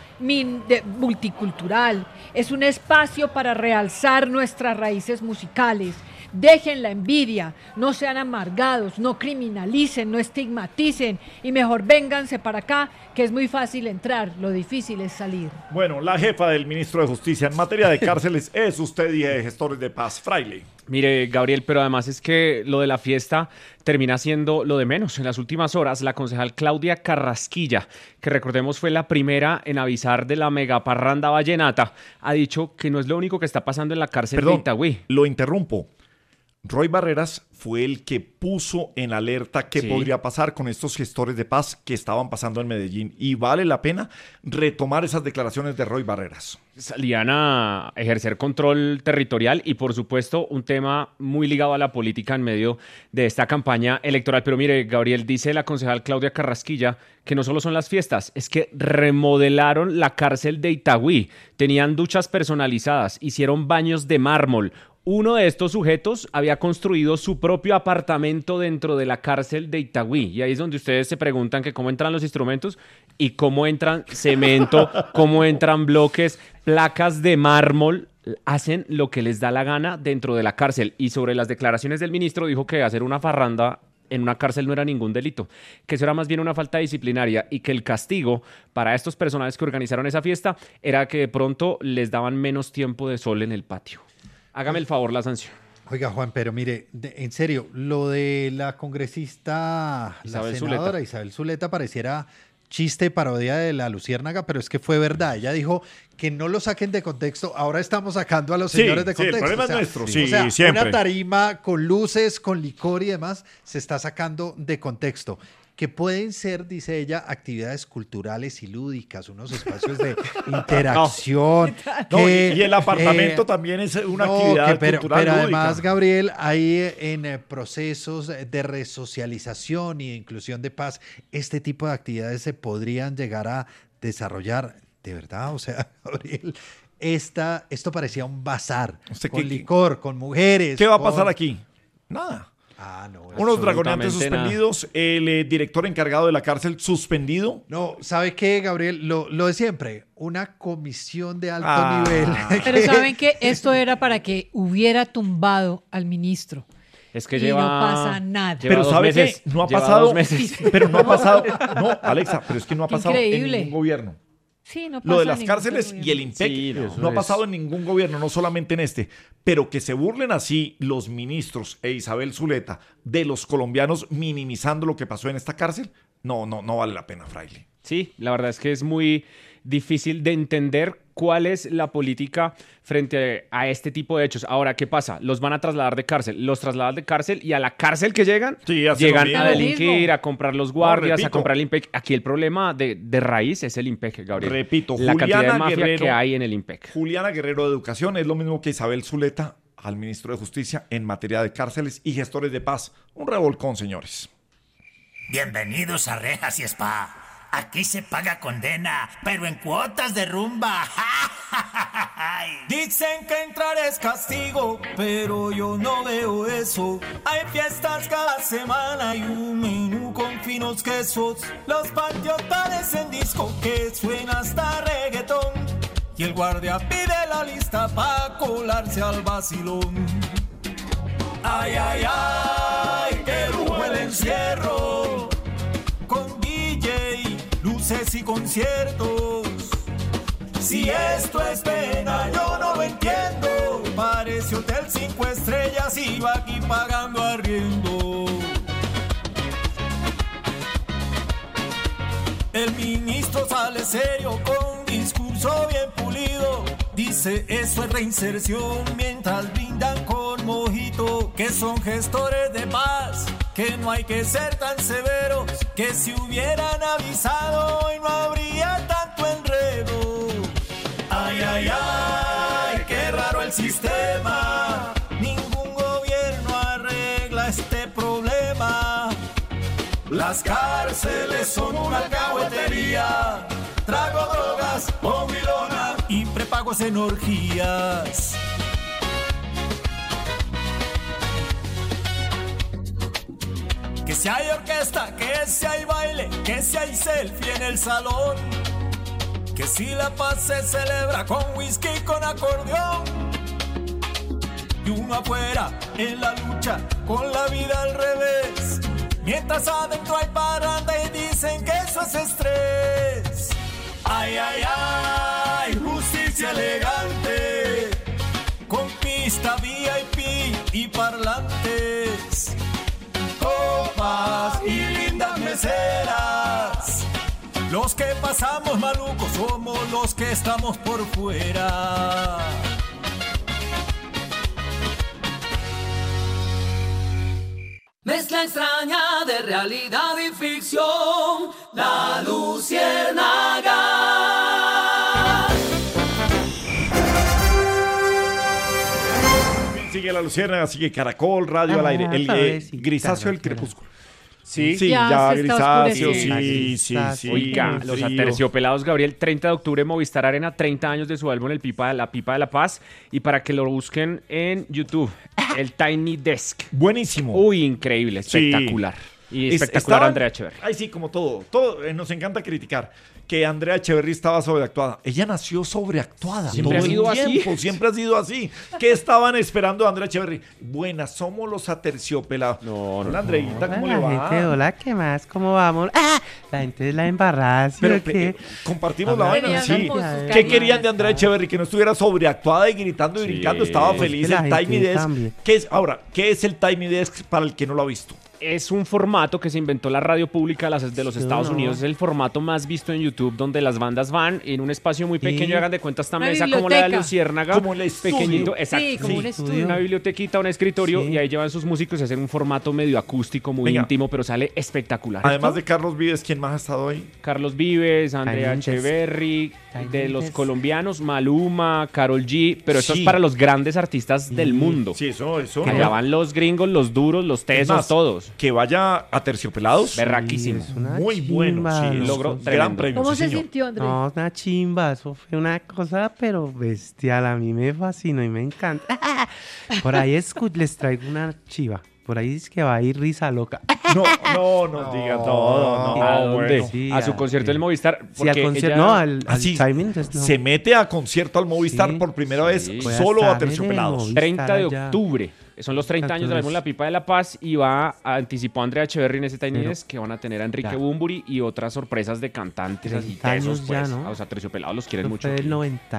multicultural. Es un espacio para realzar nuestras raíces musicales. Dejen la envidia, no sean amargados, no criminalicen, no estigmaticen y mejor vénganse para acá, que es muy fácil entrar, lo difícil es salir. Bueno, la jefa del ministro de Justicia en materia de cárceles es usted y gestores de paz, Fraile. Mire, Gabriel, pero además es que lo de la fiesta termina siendo lo de menos. En las últimas horas, la concejal Claudia Carrasquilla, que recordemos fue la primera en avisar de la megaparranda vallenata, ha dicho que no es lo único que está pasando en la cárcel de Itagüí. Lo interrumpo. Roy Barreras fue el que puso en alerta qué podría pasar con estos gestores de paz que estaban pasando en Medellín. Y vale la pena retomar esas declaraciones de Roy Barreras. Salían a ejercer control territorial y, por supuesto, un tema muy ligado a la política en medio de esta campaña electoral. Pero mire, Gabriel, dice la concejal Claudia Carrasquilla que no solo son las fiestas, es que remodelaron la cárcel de Itagüí. Tenían duchas personalizadas, hicieron baños de mármol. Uno de estos sujetos había construido su propio apartamento dentro de la cárcel de Itagüí. Y ahí es donde ustedes se preguntan que cómo entran los instrumentos y cómo entran cemento, cómo entran bloques, placas de mármol. Hacen lo que les da la gana dentro de la cárcel. Y sobre las declaraciones del ministro, dijo que hacer una farranda en una cárcel no era ningún delito, que eso era más bien una falta disciplinaria y que el castigo para estos personajes que organizaron esa fiesta era que de pronto les daban menos tiempo de sol en el patio. Hágame el favor, la sanción. Oiga, Juan, pero mire, en serio, lo de la congresista, Isabel la senadora Zuleta. Isabel Zuleta pareciera chiste, parodia de la Luciérnaga, pero es que fue verdad. Ella dijo que no lo saquen de contexto. Ahora estamos sacando a los señores de contexto. Sí, el problema es nuestro. O sea, siempre. Una tarima con luces, con licor y demás, se está sacando de contexto. Que pueden ser, dice ella, actividades culturales y lúdicas, unos espacios de interacción. Y el apartamento también es una actividad cultural pero lúdica. además, Gabriel, hay en procesos de resocialización y de inclusión de paz, este tipo de actividades se podrían llegar a desarrollar. De verdad, o sea, Gabriel, esto parecía un bazar, con licor, con mujeres. ¿Qué va a pasar aquí? Nada. No, unos dragoneantes suspendidos, el director encargado de la cárcel suspendido. No, ¿sabe qué, Gabriel? Lo de siempre, una comisión de alto nivel. Pero ¿saben qué? Esto era para que hubiera tumbado al ministro. Es que y no pasa nada. Pero ¿sabe qué? No ha pasado. Pero no ha pasado. No, Alexa, pero es que no ha pasado en ningún gobierno. Sí, no pasa Lo de las en cárceles ningún y el IMPEC no ha pasado en ningún gobierno, no solamente en este. Pero que se burlen así los ministros e Isabel Zuleta de los colombianos minimizando lo que pasó en esta cárcel, no vale la pena, Fraile. Sí, la verdad es que es muy difícil de entender cuál es la política frente a este tipo de hechos. Ahora, ¿qué pasa? Los van a trasladar de cárcel, los trasladan de cárcel y a la cárcel que llegan a delinquir, a comprar los guardias, a comprar el IMPEC. Aquí el problema de raíz es el IMPEC, Gabriel. Repito, la cantidad de mafia Guerrero, que hay en el IMPEC. Juliana Guerrero de Educación es lo mismo que Isabel Zuleta al ministro de Justicia en materia de cárceles y gestores de paz. Un revolcón, señores. Bienvenidos a Rejas y Spa. Aquí se paga condena, pero en cuotas de rumba. Dicen que entrar es castigo, pero yo no veo eso. Hay fiestas cada semana y un menú con finos quesos. Los patios parecen disco que suena hasta reggaetón. Y el guardia pide la lista pa' colarse al vacilón. Ay, ay, ay, qué lujo el encierro. Con DJ, luces y conciertos. Si esto es pena, yo no lo entiendo. Parece hotel 5 estrellas y va aquí pagando arriendo. El ministro sale serio con discurso bien pulido. Dice eso es reinserción mientras brindan con mojito. Que son gestores de paz, que no hay que ser tan severos. Que si hubieran avisado hoy no habría tanto enredo. Ay, ay, ay, qué raro el sistema. Ningún gobierno arregla este problema. Las cárceles son una alcahuetería. Trago, drogas, movilona y prepagos en orgías. Que si hay orquesta, que si hay baile, que si hay selfie en el salón. Que si la paz se celebra con whisky y con acordeón. Y uno afuera en la lucha con la vida al revés. Mientras adentro hay parranda y dicen que eso es estrés. Ay, ay, ay, justicia elegante. Con pista VIP y parlantes. Copas y lindas meseras. Los que pasamos malucos somos los que estamos por fuera. Mezcla extraña de realidad y ficción, La Luciérnaga. Sigue La Luciérnaga, sigue Caracol, Radio al aire. El grisáceo del crepúsculo. Sí, ya grisáceo, sí. Oiga, los Aterciopelados, Gabriel, 30 de octubre, Movistar Arena, 30 años de su álbum La Pipa de la Paz. Y para que lo busquen en YouTube, el Tiny Desk. Buenísimo. Uy, increíble, espectacular. Y espectacular Andrea Echeverri. Ay, sí, como todo nos encanta criticar que Andrea Echeverri estaba sobreactuada. Ella nació sobreactuada. Siempre ha sido así. Siempre ha sido así. ¿Qué estaban esperando de Andrea Echeverri? Buenas, somos los Aterciopelados. No. Hola, Andreita, ¿cómo le va? Gente, hola, ¿qué más? ¿Cómo vamos? La gente es la embarrada, ¿sí? Pero compartimos la vaina, sí. ¿Qué querían de Andrea Echeverri? Que no estuviera sobreactuada y gritando y brincando. Estaba feliz. El Tiny Desk. ¿Qué es el Tiny Desk para el que no lo ha visto? Es un formato que se inventó la radio pública de los Estados Unidos. Es el formato más visto en YouTube, donde las bandas van en un espacio muy pequeño y hagan de cuenta esta mesa como la de Luciérnaga. Como el estudio. Pequeñito, exacto. Sí, como un estudio. Una bibliotequita, un escritorio, y ahí llevan sus músicos y hacen un formato medio acústico, muy íntimo, pero sale espectacular. Además de Carlos Vives, ¿quién más ha estado ahí? Carlos Vives, Andrea Echeverri, de los colombianos, Maluma, Karol G, pero esto es para los grandes artistas del mundo. Sí, eso. Que allá van los gringos, los duros, los tesos, todos. Que vaya Aterciopelados. Berraquísimo. Muy bueno. Sí, logró gran premio. ¿Cómo se señor. sintió, Andrés? No, una chimba, eso fue una cosa, pero bestial. A mí me fascinó y me encanta. Por ahí les traigo una chiva. Por ahí es que va a ir Risa Loca. No diga todo. ¿A dónde? Bueno. Sí, a su concierto del Movistar. Sí, al concierto. Al timing. Se mete a concierto al Movistar por primera vez solo a Aterciopelados. 30 de octubre. Son los 30 años del álbum La Pipa de la Paz y anticipó a Andrea Echeverri en ese Tiny Desk que van a tener a Enrique Bunbury y otras sorpresas de cantantes así tesos, pues. ¿no? A los Aterciopelados los quieren mucho. Fue del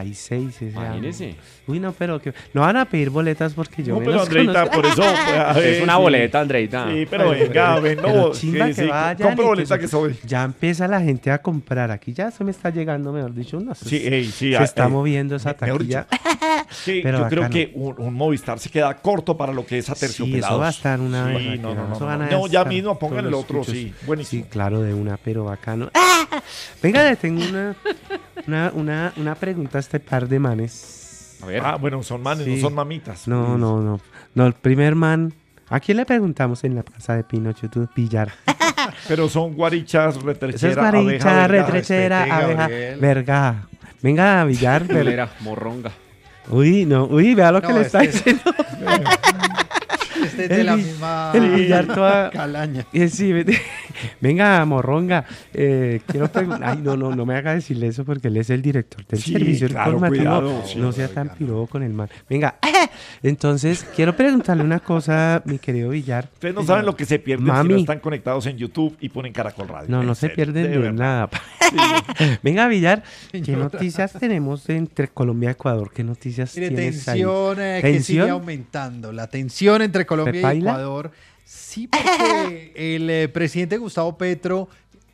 96 ese Imagínese. año. Uy, no, pero que no van a pedir boletas porque yo no, me pero los Andreita, conozco. por eso. Es una boleta, Andreita. Sí, pero venga, no. Chimba que vayan. Compro boleta que soy. Ya empieza la gente a comprar. Aquí ya se me está llegando, mejor dicho, se está moviendo esa taquilla. Sí, pero yo creo que un Movistar se queda corto para lo que es Aterciopelados. Sí, eso va a estar una vez. Sí, no, ya mismo pongan el otro, sí. Buenísimo. Sí, claro, de una, pero bacano. Venga, le tengo una pregunta a este par de manes. A ver. Bueno, son manes, no son mamitas. No, el primer man. ¿A quién le preguntamos en la casa de Pinocho? Tú, Pillar. Pero son guarichas, retrechera, Eso es guaricha, retrechera, abeja, verga. Venga, Villar. Pelera, morronga. Uy, vea lo que le está diciendo. Este es de la misma el Villar toda calaña. Sí, venga, morronga. Quiero preguntar. Ay, no me haga decirle eso porque él es el director del servicio informativo. Cuidado, no sea tan pirobo con el man. Venga, entonces quiero preguntarle una cosa, mi querido Villar. Ustedes no saben lo que se pierden si no están conectados en YouTube y ponen Caracol Radio. No se pierden de nada. Sí. Venga, Villar, ¿qué noticias tenemos entre Colombia y Ecuador? ¿Qué noticias tienes tensión, ahí? Que sigue aumentando. La tensión entre Colombia y Ecuador. Sí, porque el presidente Gustavo Petro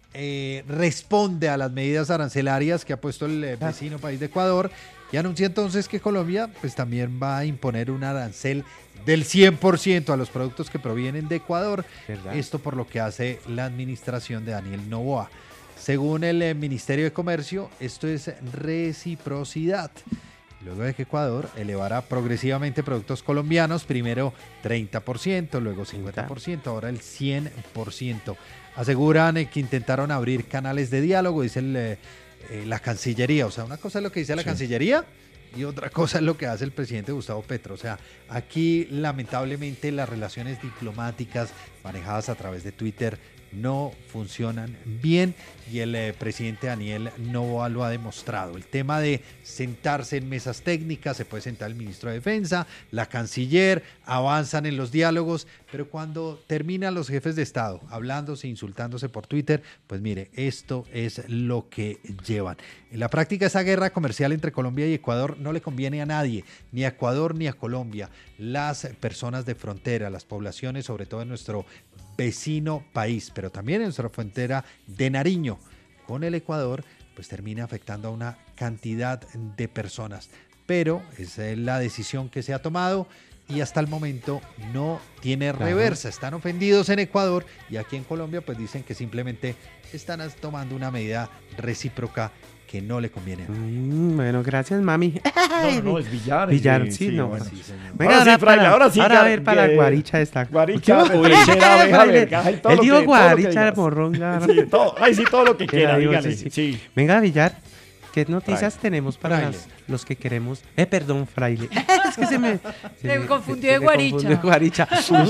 responde a las medidas arancelarias que ha puesto el vecino país de Ecuador y anuncia entonces que Colombia pues también va a imponer un arancel del 100% a los productos que provienen de Ecuador. ¿Verdad? Esto por lo que hace la administración de Daniel Noboa. Según el Ministerio de Comercio, esto es reciprocidad. Luego de que Ecuador elevara progresivamente productos colombianos, primero 30%, luego 50%, ahora el 100%. Aseguran que intentaron abrir canales de diálogo, dice la Cancillería. O sea, una cosa es lo que dice la Cancillería y otra cosa es lo que hace el presidente Gustavo Petro. O sea, aquí lamentablemente las relaciones diplomáticas manejadas a través de Twitter no funcionan bien y el presidente Daniel Noboa lo ha demostrado. El tema de sentarse en mesas técnicas, se puede sentar el ministro de Defensa, la canciller, avanzan en los diálogos, pero cuando terminan los jefes de Estado hablándose, insultándose por Twitter, pues mire, esto es lo que llevan. En la práctica, esa guerra comercial entre Colombia y Ecuador no le conviene a nadie, ni a Ecuador ni a Colombia. Las personas de frontera, las poblaciones, sobre todo en nuestro vecino país, pero también en nuestra frontera de Nariño con el Ecuador, pues termina afectando a una cantidad de personas. Pero esa es la decisión que se ha tomado y hasta el momento no tiene reversa. Están ofendidos en Ecuador y aquí en Colombia pues dicen que simplemente están tomando una medida recíproca que no le conviene. Bueno, gracias, mami. No, es Villar. Villar, sí, no. Bueno. Sí, venga, ahora sí, Fraile, ahora sí. Ahora a ver para la guaricha esta. Guaricha, retrechera, abeja, verga, y todo él lo dijo que, guaricha, morronga. Sí, todo lo que quiera, dígale. Sí. Venga, Villar, ¿qué noticias tenemos para los que queremos? Perdón, Fraile. Es que se me confundió de guaricha. Me guaricha.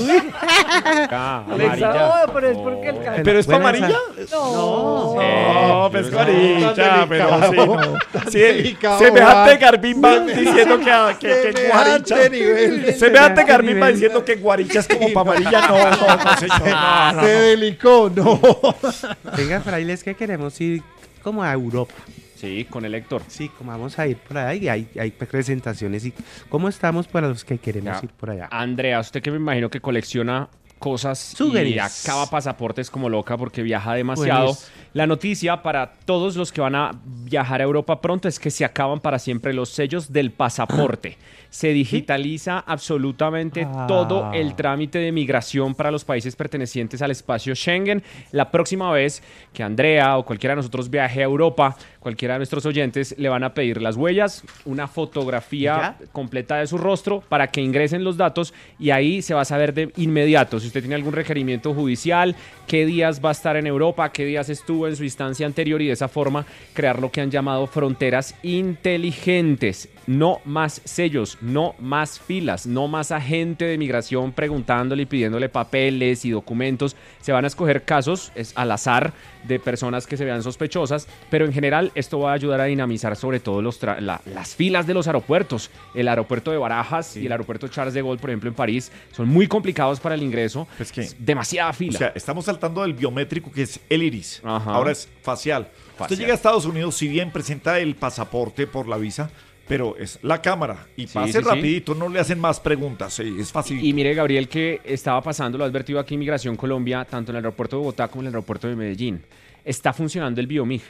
Amarilla. No, pero es porque el cabello. ¿Pero es para amarilla? No, pues guaricha, pero sí, no. Sí, semejante Garbín va diciendo que guaricha. Semejante Garbín va diciendo que guaricha es como para amarilla. No, señor. Se delicó, no. Venga, Fraile, es que queremos ir como a Europa. Sí, con el Héctor. Sí, como vamos a ir por allá y hay presentaciones. ¿Y cómo estamos para los que queremos ir por allá? Andrea, usted que me imagino que colecciona cosas Souvenirs. Y acaba pasaportes como loca porque viaja demasiado. Pues, la noticia para todos los que van a viajar a Europa pronto es que se acaban para siempre los sellos del pasaporte. Se digitaliza absolutamente todo el trámite de migración para los países pertenecientes al espacio Schengen. La próxima vez que Andrea o cualquiera de nosotros viaje a Europa, cualquiera de nuestros oyentes le van a pedir las huellas, una fotografía completa de su rostro para que ingresen los datos y ahí se va a saber de inmediato si usted tiene algún requerimiento judicial, qué días va a estar en Europa, qué días estuvo en su instancia anterior y de esa forma crear lo que han llamado fronteras inteligentes. No más sellos, no más filas, no más agente de migración preguntándole y pidiéndole papeles y documentos. Se van a escoger casos al azar de personas que se vean sospechosas, pero en general esto va a ayudar a dinamizar sobre todo las filas de los aeropuertos. El aeropuerto de Barajas y el aeropuerto Charles de Gaulle, por ejemplo, en París, son muy complicados para el ingreso. Es que, demasiada fila. O sea, estamos saltando del biométrico que es el iris. Ajá. Ahora es facial. Usted llega a Estados Unidos, si bien presenta el pasaporte por la visa, pero es la cámara y pase rapidito, no le hacen más preguntas, es fácil. Y mire, Gabriel, que estaba pasando, lo ha advertido aquí Migración Colombia, tanto en el aeropuerto de Bogotá como en el aeropuerto de Medellín. Está funcionando el Biomig,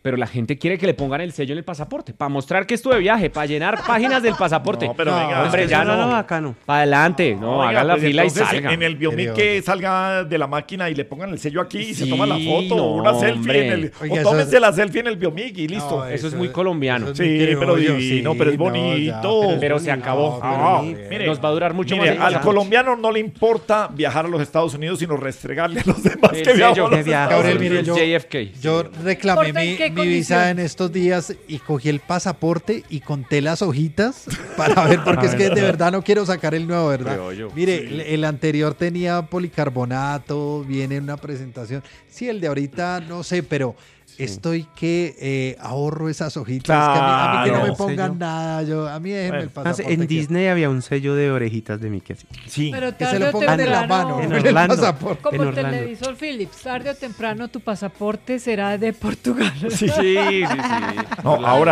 pero la gente quiere que le pongan el sello en el pasaporte, para mostrar que estuve de viaje, para llenar páginas del pasaporte. No, pero venga, hombre, es que ya eso no, acá no. Para adelante, no, venga, hagan la pues fila y entonces, salgan. En el Biomic que salga de la máquina y le pongan el sello aquí y se toma la foto, no, una selfie hombre. en el... Oiga, o tómense la selfie en el Biomic y listo. No, eso es muy colombiano. Sí, pero divino, pero es bonito. Pero se acabó. Mire, nos va a durar mucho mire, más. al colombiano no le importa viajar a los Estados Unidos, sino restregarle a los demás que viajan a los Estados Gabriel, Unidos. mire, JFK. Yo reclamé ¿Importa en qué mi visa en estos días y cogí el pasaporte y conté las hojitas para ver, porque es que de verdad no quiero sacar el nuevo, ¿verdad? Mire, el anterior tenía policarbonato, viene en una presentación. Sí, el de ahorita no sé, pero estoy que ahorro esas hojitas. Que a mí que no me pongan nada. A mí déjenme el pasaporte. En Disney había un sello de orejitas de Mickey. Sí. Pero que se lo pongan en la mano, en el Orlando. pasaporte. Como En el Orlando. televisor Philips, tarde o temprano tu pasaporte será de Portugal. Sí. No,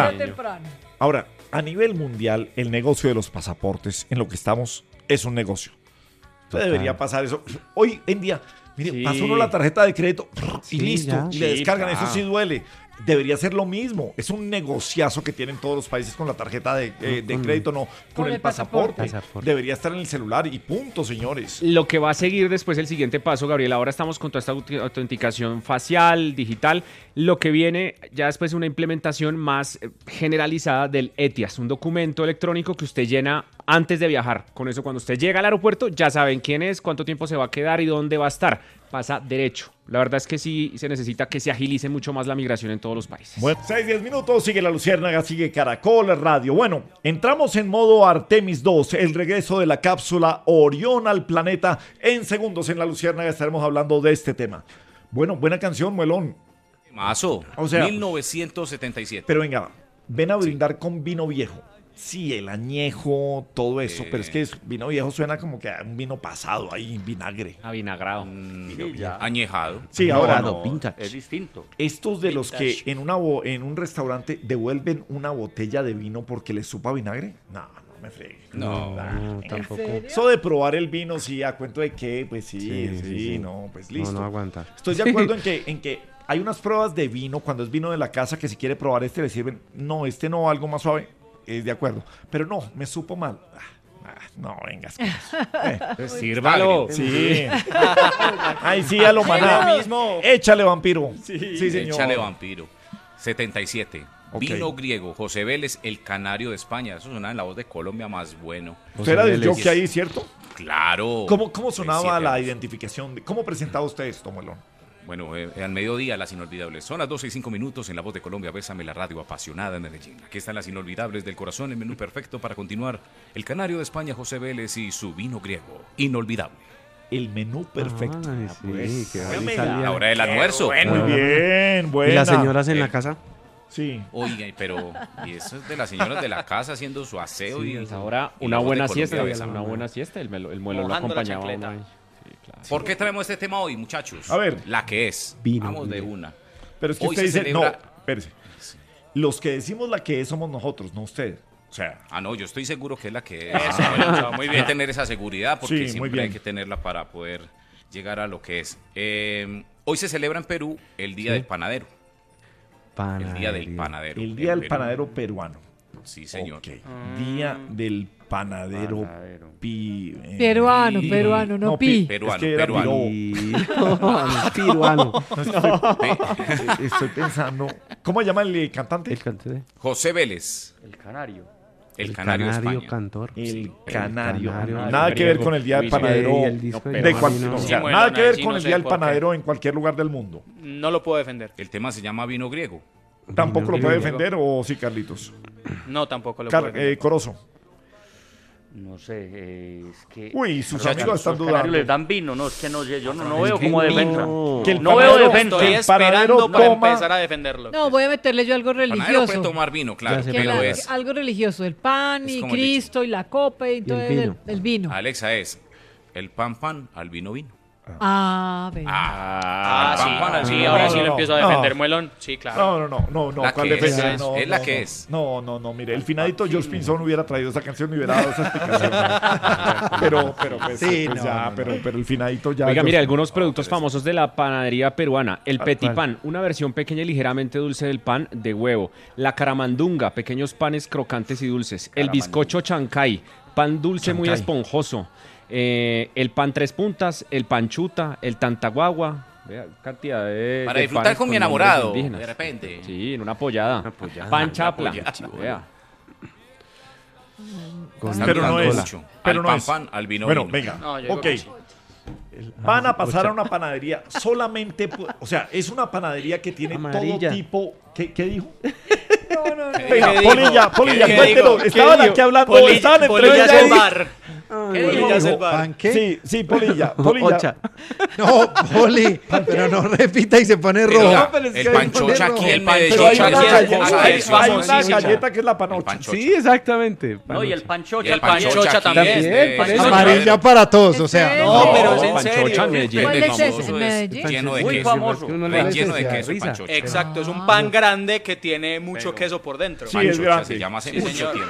ahora, a nivel mundial, el negocio de los pasaportes, en lo que estamos, es un negocio. Debería pasar eso. Hoy en día, mire, pasa uno la tarjeta de crédito y listo, ya. y le descargan, eso sí duele. Debería ser lo mismo. Es un negociazo que tienen todos los países con la tarjeta de crédito, no con el pasaporte. Debería estar en el celular y punto, señores. Lo que va a seguir después, el siguiente paso, Gabriel, ahora estamos con toda esta autenticación facial, digital. Lo que viene ya después es una implementación más generalizada del ETIAS, un documento electrónico que usted llena antes de viajar. Con eso, cuando usted llega al aeropuerto, ya saben quién es, cuánto tiempo se va a quedar y dónde va a estar. Pasa derecho. La verdad es que sí se necesita que se agilice mucho más la migración en todos los países. Bueno, 6-10 minutos, sigue La Luciérnaga, sigue Caracol Radio. Bueno, entramos en modo Artemis 2, el regreso de la cápsula Orión al planeta. En segundos en La Luciérnaga estaremos hablando de este tema. Bueno, buena canción, Muelón. Mazo, O sea, 1977. Pero venga, ven a brindar con vino viejo. Sí, el añejo, todo eso, pero es que vino viejo suena como que a un vino pasado ahí, vinagre. Avinagrado. Añejado. Sí, ahora no, vintage. es distinto. Estos de los Vintage. que en un restaurante devuelven una botella de vino porque les supa vinagre. No me fregue. No, tampoco. Eso de probar el vino, sí, a cuento de qué, pues sí, no, pues listo. No aguanta. Estoy de acuerdo en que hay unas pruebas de vino, cuando es vino de la casa, que si quiere probar le sirven, no, no, algo más suave. De acuerdo, pero no, me supo mal. No, vengas. Sírvalo. Sí. Ay, sí, a lo maná. Échale, vampiro. Sí, señor. Échale, vampiro. 77. Ok. Vino griego. José Vélez, el canario de España. Eso suena en la voz de Colombia más bueno. Usted era del jockey ahí, ¿cierto? Claro. ¿Cómo sonaba 17 la años. identificación? ¿Cómo presentaba usted esto, Muelón? Bueno, al mediodía, las inolvidables. Son las 12:05 en La Voz de Colombia. Bésame la radio apasionada en Medellín. Aquí están las inolvidables del corazón, el menú perfecto para continuar. El canario de España, José Vélez, y su vino griego. Inolvidable. El menú perfecto. Ay, sí, pues, qué salía. La hora del almuerzo. Muy bien, buena. ¿Y las señoras en la casa? Sí. Oiga, pero y eso es de las señoras de la casa haciendo su aseo Sí, y ahora y una la voz de buena Colombia, siesta, bésame. una buena siesta, el muelo lo Mojando la acompañaba. chancleta. uno ahí. Sí, claro. ¿Por qué traemos este tema hoy, muchachos? A ver. La que es. Vino, Vamos de vino. una. Pero es que Hoy usted se dice, celebra- no, espérese. Los que decimos la que es somos nosotros, no usted. O sea, Ah, no, yo estoy seguro que es la que es. Eso, bueno, muy bien. Hay que tener esa seguridad porque Sí, muy siempre bien. hay que tenerla para poder llegar a lo que es. Hoy se celebra en Perú el Día del Panadero. El Día del Panadero. el día en del Perú. panadero peruano. Sí, señor. Ok. Día del panadero, Peruano, no pi. Peruano, es que era peruano. Piruano. Estoy pensando. ¿Cómo se llama el cantante? El cantante. José Vélez. El canario. El canario de España. cantor. El canario. canario. Nada que ver con el día del panadero. el disco de peruano, cualquier, no. o sea, Sí, bueno, nada que ver allí con no el sé día del por qué. panadero en cualquier lugar del mundo. No lo puedo defender. El tema se llama vino griego. ¿Tampoco lo Vino puede griego. defender o sí, Carlitos? No, tampoco lo puedo defender. Corozo. No sé, es que... Uy, sus Muchachos, amigos están los canarios dudando. les dan vino, no, es que no sé, yo no Es veo que cómo no. defensa. Que el No veo panadero- defensa. Estoy el panadero esperando para toma- empezar a defenderlo. No, voy a meterle yo algo Panadero religioso. puede tomar vino, claro, Ya sé, pero Que la- es... algo religioso, el pan Es y como el Cristo y la copa y todo vino. el vino. Alexa es el pan al vino vino. Ah, ven. Juan, sí, ahora sí lo empiezo a defender, Muelón. Sí, claro. No. La ¿Cuál que defender? es la que es. No, mire, el finadito George Pinzón hubiera traído esa canción y hubiera dado esa explicación. pero el finadito ya... Oiga, mire, algunos productos famosos de la panadería peruana. El petit pan, una versión pequeña y ligeramente dulce del pan de huevo. La caramandunga, pequeños panes crocantes y dulces. El bizcocho chancay, pan dulce muy esponjoso. El pan tres puntas, el panchuta, el tantaguagua. Vea, cantidad de Para de disfrutar panes con mi nombres enamorado, indígenas. de repente. Sí, en una pollada. Pan chapla. Vea. Pero no es. Pero no es. Pan, al vino. Bueno, venga. No, yo digo Ok. que sí. Van a pasar a una panadería solamente, o sea, es una panadería que tiene Amarilla. todo tipo. ¿Qué dijo? No. Venga, Polilla, ¿Qué cuéntelo. digo? Estaban ¿Qué aquí hablando, digo? estaban entre Polilla es ellos. el bar. ¿Qué Polilla es el bar. ¿Pan qué? Sí, Polilla. Ocha. No, Poli, pero no repita y se pone rojo. Oiga, Pero es el que panchocha rojo. aquí, el Pero hay panchocha una aquí es galleta, cosa hay eso. una galleta que es la panocha. Sí, exactamente. No, y el panchocha. Y el panchocha también. por eso. Amarilla para todos, o sea. No, pero es en Panchocha serio. en Medellín. ¿Cuál es ese? Famoso ¿En es Medellín? lleno de Muy queso. famoso. Lleno de queso el panchocha. Exacto, es un pan grande que tiene mucho queso por dentro. Sí, es grande. Se llama hace Sí, mucho señor. tiempo.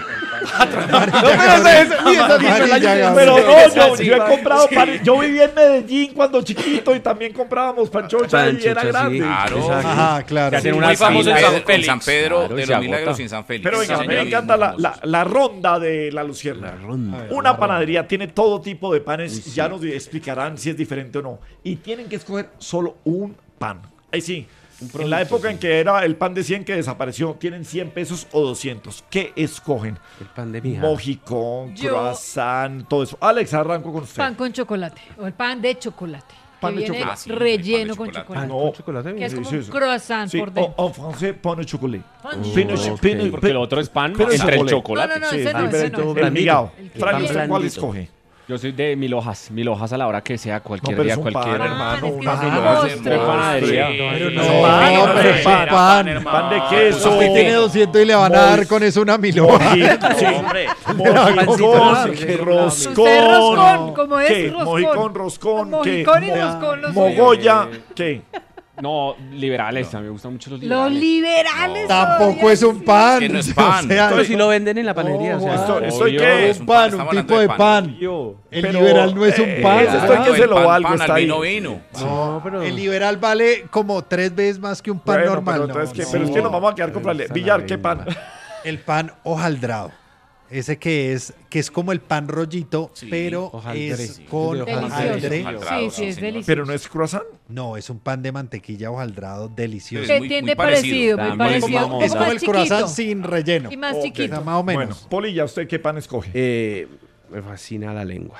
Pero no, yo he comprado panes. Yo viví en Medellín cuando chiquito y también comprábamos panchocha y era Panchocha, sí. grande. Claro. Ajá, claro. Que hacen sí. una Muy famoso en fila. San Félix. San Pedro Claro, de se los agota. Milagros en San Félix. Pero venga, Sí, me señor. encanta la ronda de la Lucierna. Una panadería tiene todo tipo de panes, ya nos explicarán si es diferente o no. Y tienen que escoger solo un pan. Ahí sí, en la época en que era el pan de 100 que desapareció, tienen 100 pesos o 200. ¿Qué escogen? El pan de mija. Mojicón, Yo- croissant, todo eso. Alex, arranco con usted. Pan con chocolate. O el pan de chocolate. Pan que de viene chocolate. Sí, el relleno pan con de chocolate. No, chocolate. Que es como sí, un sí. croissant Sí, por dentro. en francés, pan de chocolate. Pan Porque lo otro es pan pero entre el chocolate. chocolate. No, Sí, ese no, ese diferente. no. El migao. El Fran, pan ¿usted cuál blandito. escoge? Yo soy de mil hojas a la hora que sea, cualquier No, pero día, es un pan, cualquier hermano. es que Una es un milhoja. postre. panadería. Pero no, pan, no, hombre, pero es pan, un pan. Pan de queso. Usted tiene 200 y le van a dar con eso una milhoja. Sí. Hombre. Mojicón, Usted roscón. roscón, como es ¿Qué? roscón. Mojicón, roscón. ¿Qué? Mojicón y roscón. Los Mogoya. ¿Qué? No, liberales, a mí me gustan mucho los Los liberales. liberales. Tampoco es un pan. Que no es pan. O sea, Pero si lo venden en la panadería. O sea, Estoy obvio. que Es un pan, estamos un hablando tipo de pan. El Pero, liberal no es un pan. estoy que se lo valgo, pan está al ahí. vino. No, pero el liberal vale como 3 veces más que un pan Bueno, normal. pero, No, entonces, ¿qué? no. Pero es que nos vamos a quedar con Villar, ¿qué pan? El pan hojaldrado. Ese que es como el pan rollito, pero hojaldre. es con Delicioso. hojaldre. Sí, sí, es delicioso. Pero no es croissant. No, es un pan de mantequilla hojaldrado delicioso. Que tiene parecido, muy También parecido. vamos Es Es como más el croissant chiquito. sin relleno. Y más Ok. chiquito. Más o menos. Bueno, Polilla, ¿usted qué pan escoge? me fascina la lengua.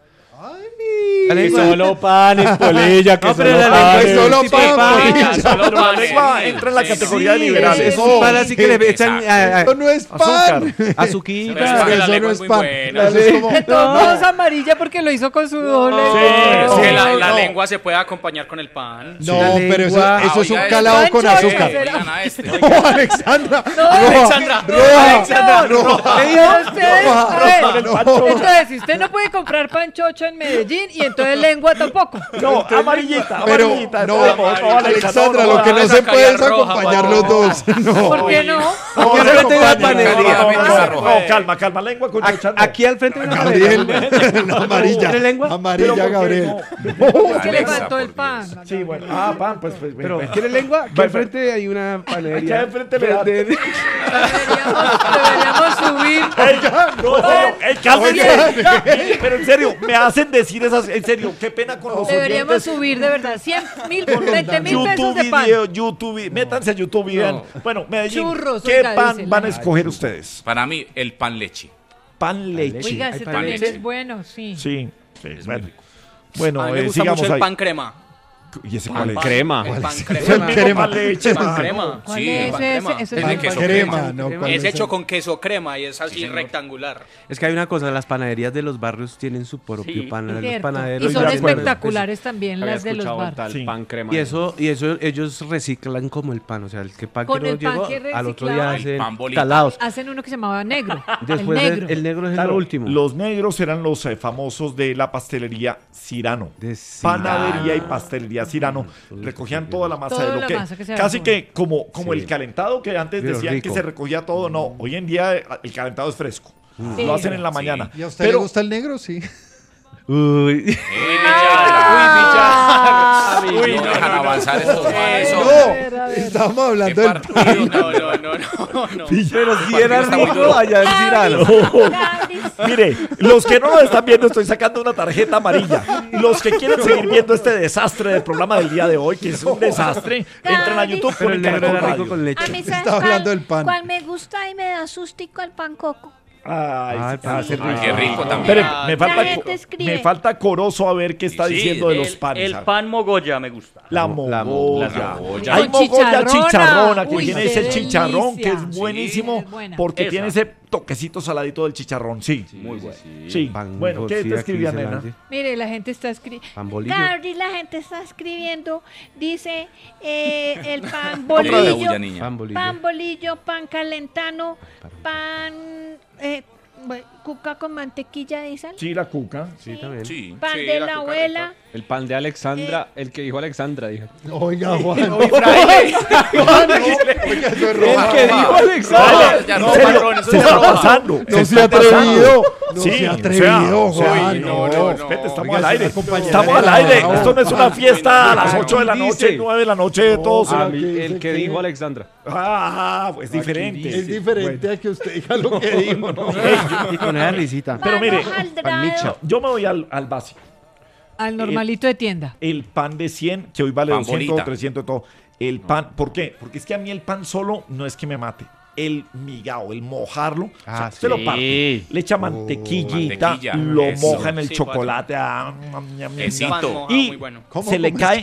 Que solo panes, Polilla, que No, pero solo la lengua panes. es solo Tipo pan, Polilla. Pero la lengua entra en la categoría de liberales. Es un pan así que le echan Eso no es pan. azuquita. Pero la Eso no lengua es es muy pan. buena. Eso es como- De todos modos amarilla porque lo hizo con su doble. Es que la no. lengua se puede acompañar con el pan. No, La pero lengua. eso es un Oiga, calado el con pancho azúcar. es- Oigan a este. No, Alexandra. Alexandra. Pero ustedes, a ver, pancho. entonces, si usted no puede comprar panchocho en Medellín y entonces lengua tampoco. No, amarillita, Pero amarillita. no, Alexandra, lo que no se puede es acompañar los dos. No. ¿Por qué no? Aquí al frente de la panadería. No, calma, lengua con chochando. Aquí al frente de la Gabriel, panadería. no, amarilla. ¿Tiene lengua? Amarilla, Gabriel. Es que le Alexa, faltó el por pan. Sí, bueno. Ah, pan, pues. Pero, ¿quiere lengua? Aquí al frente hay una Aquí panadería. enfrente le da. Deberíamos subir. No, en serio, cálmese. Pero en serio, me hacen decir esas. En serio, qué pena con los Deberíamos oyentes. subir de verdad 100.000, 20.000 pesos YouTube de pan. video, YouTube, métanse a YouTube y vean. Bueno, Medellín, Churros, ¿qué oiga, pan dice van a la- escoger ustedes? Para mí, el pan leche. Pan leche. Oiga, ese Hay pan también leche. es bueno, sí. Sí, sí, Es bueno. muy rico. Bueno, A mí me gusta sigamos mucho el ahí. pan crema. ¿Y ese cuál es? Crema. El pan El crema. mismo pan leche, Pan mano. crema. ¿Cuál Sí, es pan ese? crema. Ese Es de pan queso Crema, crema. ¿no? ¿Cuál Es es hecho el- con queso crema y es así rectangular. Es que hay una cosa, las panaderías de los barrios tienen su propio Sí. pan. Los Cierto. panaderos Y son ya tienen- espectaculares también Había las de los escuchado bares. tal Sí. pan crema. Y eso ellos reciclan como el pan, o sea, el que pan Con que no el pan llegó, que al otro día reciclaban. El hacen pan bolita. talados. Hacen uno que se llamaba negro. Después el negro. el negro es Claro, el último. los negros eran los famosos de la pastelería Cirano. De Cirano. Panadería y pastelería hacía Cirano, recogían toda la masa Toda de lo la que... masa que se Casi armó. que como el calentado, que antes Pero decían rico. que se recogía todo. No, hoy en día el calentado es fresco. Sí. Lo hacen en la mañana. ¿Y a usted le gusta el negro? Sí. Uy. Uy, Uy, no no, dejan no, avanzar no. estos manes. Eso. No, estamos hablando del pan. No. Pero si era rico allá en Cirano. Mire, los que no lo están viendo, estoy sacando una tarjeta amarilla. Los que quieren seguir viendo este desastre del programa del día de hoy, que es un desastre, entren a YouTube Pero con el negro Caracol era rico Radio. con leche. A mí, ¿sabes Estaba hablando del pan. cuál me gusta y me da sustico? El pan coco. Ay, sí, sí. Qué rico también. Espere, La gente escribe. me falta Corozo a ver qué está Sí, diciendo de los panes. El ¿sabe? pan mogolla me gusta. La mogolla. La mogolla. Hay Con mogolla chicharrona. chicharrona, que Uy, tiene qué ese chicharrón que delicia. es buenísimo, es buena. porque Esa. tiene ese toquecito saladito del chicharrón. Sí, Muy bueno. sí. Pan Bueno, ¿qué sí, te aquí escribía, dice nena? Nancy. Mire, la gente está escribiendo. Pan bolillo. Gabri, la gente está escribiendo. Dice el pan Otra de bolillo. bulla, niña. Pan bolillo. Pan bolillo, pan calentano, pan cuca con mantequilla de sal. Sí, la cuca. Sí, también. Sí. Pan Sí, de la la cuca abuela. El pan de Alexandra, el que dijo Alexandra, dijo. Oiga, Juan. Juan, Oiga, eso es el roja. que dijo Vale, Alexandra. Ya en no, serio, marrón, eso se ya está roja. pasando. No se se ha está pasando. atrevido. No Sí, se ha o atrevido, sea, Juan. no, espérate, estamos Oiga, al aire. esa compañera Estamos al era aire. brava. Esto no es una fiesta a las 8 de la Dice. noche, 9 de la noche, todos. A mí, el que dijo Alexandra. Ah, pues diferente. Es diferente a que usted diga lo que dijo, ¿no? Y con esa risita. Pero mire, Hojaldrado. yo me voy al básico. Al normalito de tienda. El pan de 100, que hoy vale Pan 200 o bolita. 300 y todo. El pan, ¿por qué? Porque es que a mí el pan solo no es que me mate. El migao, el mojarlo, usted lo parte, le echa mantequillita, mantequilla, lo eso. moja en el Sí, chocolate, Esito. Pan mojado, y muy bueno. se le cae,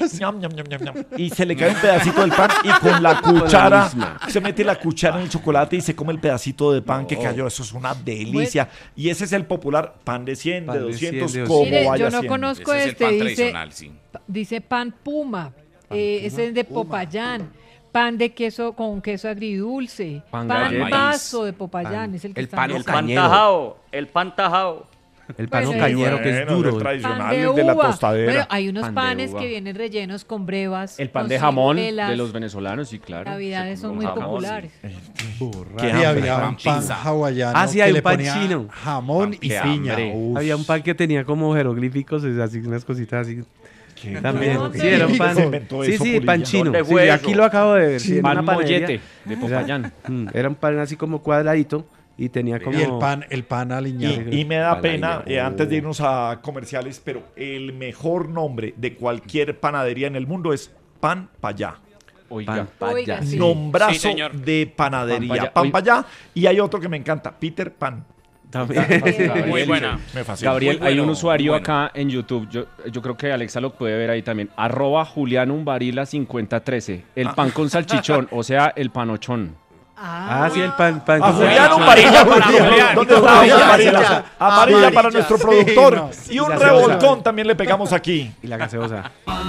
y se le cae un pedacito del pan y con la cuchara, se mete la cuchara en el chocolate y se come el pedacito de pan que cayó. Eso es una delicia. Y ese es el popular pan de 100, Pan de de 200, 100, de como Mire, vaya yo no siendo. conozco Ese es el este. pan Dice, tradicional, sí. dice pan puma. Ese es de Popayán. Pan de queso con queso agridulce. Pan Pan galleta. paso de Popayán. Pan. Es el que El está pan en El el pan cañero. tajao. El pan tajao. El pan Bueno, cañero que es bueno, duro. el tradicional, pan el de la uva. tostadera. Bueno, hay unos Pan de panes uva. que vienen rellenos con brevas. El pan con de jamón ciruelas. de los venezolanos, sí, claro. Navidades son Con muy jamón, populares. Y hambre. había pan un pan pizza. hawaiano Ah, sí, que hay le un pan ponía chino. jamón y Qué piña. hambre. Uf. Había un pan que tenía como jeroglíficos, así unas cositas así. También. ¿Dónde? Sí, era un pan. Se inventó Sí, eso, sí, Pulilla. pan chino. ¿Dónde Sí, fue aquí eso? lo acabo de ver. sí, en Pan una panadería. mollete de Popayán. Era un pan así como cuadradito y tenía como... Y el pan aliñado. Y me da Pan pena, aliñado. antes de irnos a comerciales, pero el mejor nombre de cualquier panadería en el mundo es Pan Payá. Oiga. Oiga, sí. Nombrazo Sí, señor. de panadería. Pan Payá. Pan Payá. Y hay otro que me encanta, Peter Pan. También. Muy buena. Me fascina. Gabriel, Muy hay bueno, un usuario bueno. acá en YouTube, yo creo que Alexa lo puede ver ahí también, @JulianUmbarila5013, el pan con salchichón, o sea, el panochón. Ah, sí, el pan. pan A con Julián salchichón. Umbarilla, Julián. ¿dónde está Amarilla, Amarilla? Amarilla para nuestro sí, productor. no. Y un La revolcón gaseosa. también le pegamos aquí. Y la gaseosa.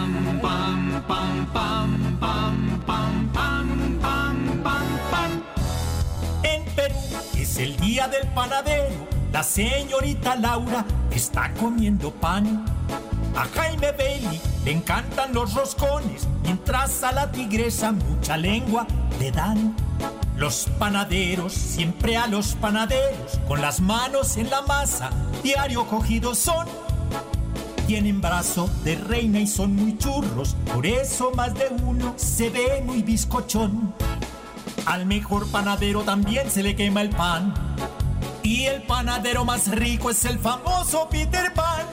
En Perú es el día del panadero. La señorita Laura está comiendo pan. A Jaime Bailey le encantan los roscones, mientras a la tigresa mucha lengua le dan. Los panaderos, siempre a los panaderos, con las manos en la masa, diario cogidos son. Tienen brazo de reina y son muy churros, por eso más de uno se ve muy bizcochón. Al mejor panadero también se le quema el pan. Y el panadero más rico es el famoso Peter Pan.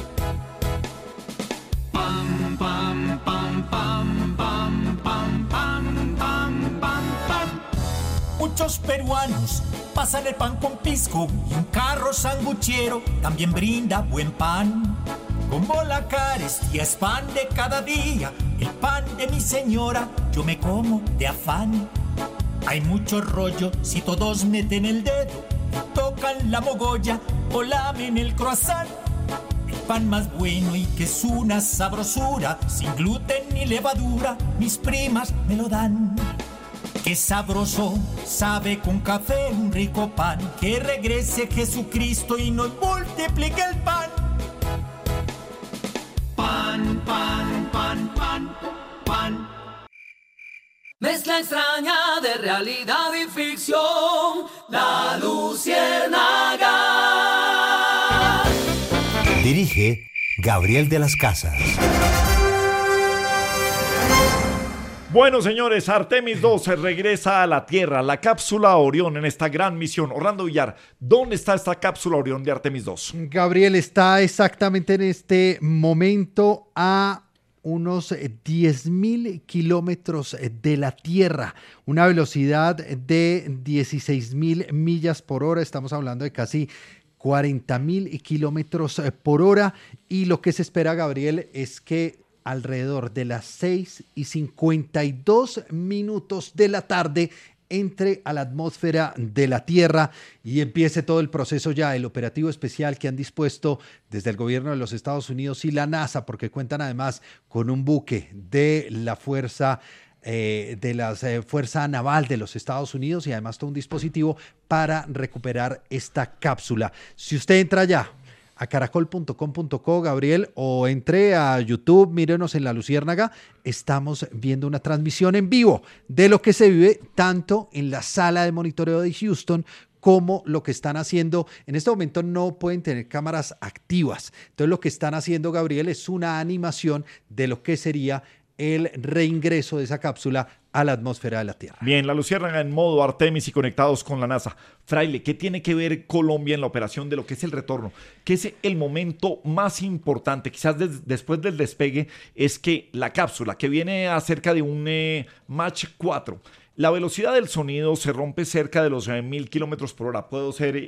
Muchos peruanos pasan el pan con pisco y un carro sanguchero también brinda buen pan. Como la carestía es pan de cada día, el pan de mi señora yo me como de afán. Hay mucho rollo si todos meten el dedo, tocan la mogolla o lamen el croissant. El pan más bueno y que es una sabrosura, sin gluten ni levadura, mis primas me lo dan. Qué sabroso, sabe con café un rico pan, que regrese Jesucristo y nos multiplique el pan. Pan, pan, pan, pan. Mezcla extraña de realidad y ficción, La Luciérnaga. Dirige Gabriel de las Casas. Bueno, señores, Artemis 2 se regresa a la Tierra, la cápsula Orión en esta gran misión. Orlando Villar, ¿dónde está esta cápsula Orión de Artemis 2? Gabriel, está exactamente en este momento a unos 10.000 kilómetros de la Tierra, una velocidad de 16.000 millas por hora. Estamos hablando de casi 40.000 kilómetros por hora. Y lo que se espera, Gabriel, es que alrededor de las 6:52 de la tarde entre a la atmósfera de la Tierra y empiece todo el proceso ya, el operativo especial que han dispuesto desde el gobierno de los Estados Unidos y la NASA, porque cuentan además con un buque de la Fuerza Naval de los Estados Unidos y además todo un dispositivo para recuperar esta cápsula. Si usted entra ya a caracol.com.co, Gabriel, o entre a YouTube, mírenos en La Luciérnaga, estamos viendo una transmisión en vivo de lo que se vive tanto en la sala de monitoreo de Houston como lo que están haciendo. En este momento no pueden tener cámaras activas. Entonces lo que están haciendo, Gabriel, es una animación de lo que sería el reingreso de esa cápsula a la atmósfera de la Tierra. Bien, La Luciérnaga en modo Artemis y conectados con la NASA. Fraile, ¿qué tiene que ver Colombia en la operación de lo que es el retorno? ¿Qué es el momento más importante? Quizás después del despegue es que la cápsula, que viene a cerca de un Mach 4, la velocidad del sonido se rompe cerca de los 1.000 kilómetros por hora. Puedo ser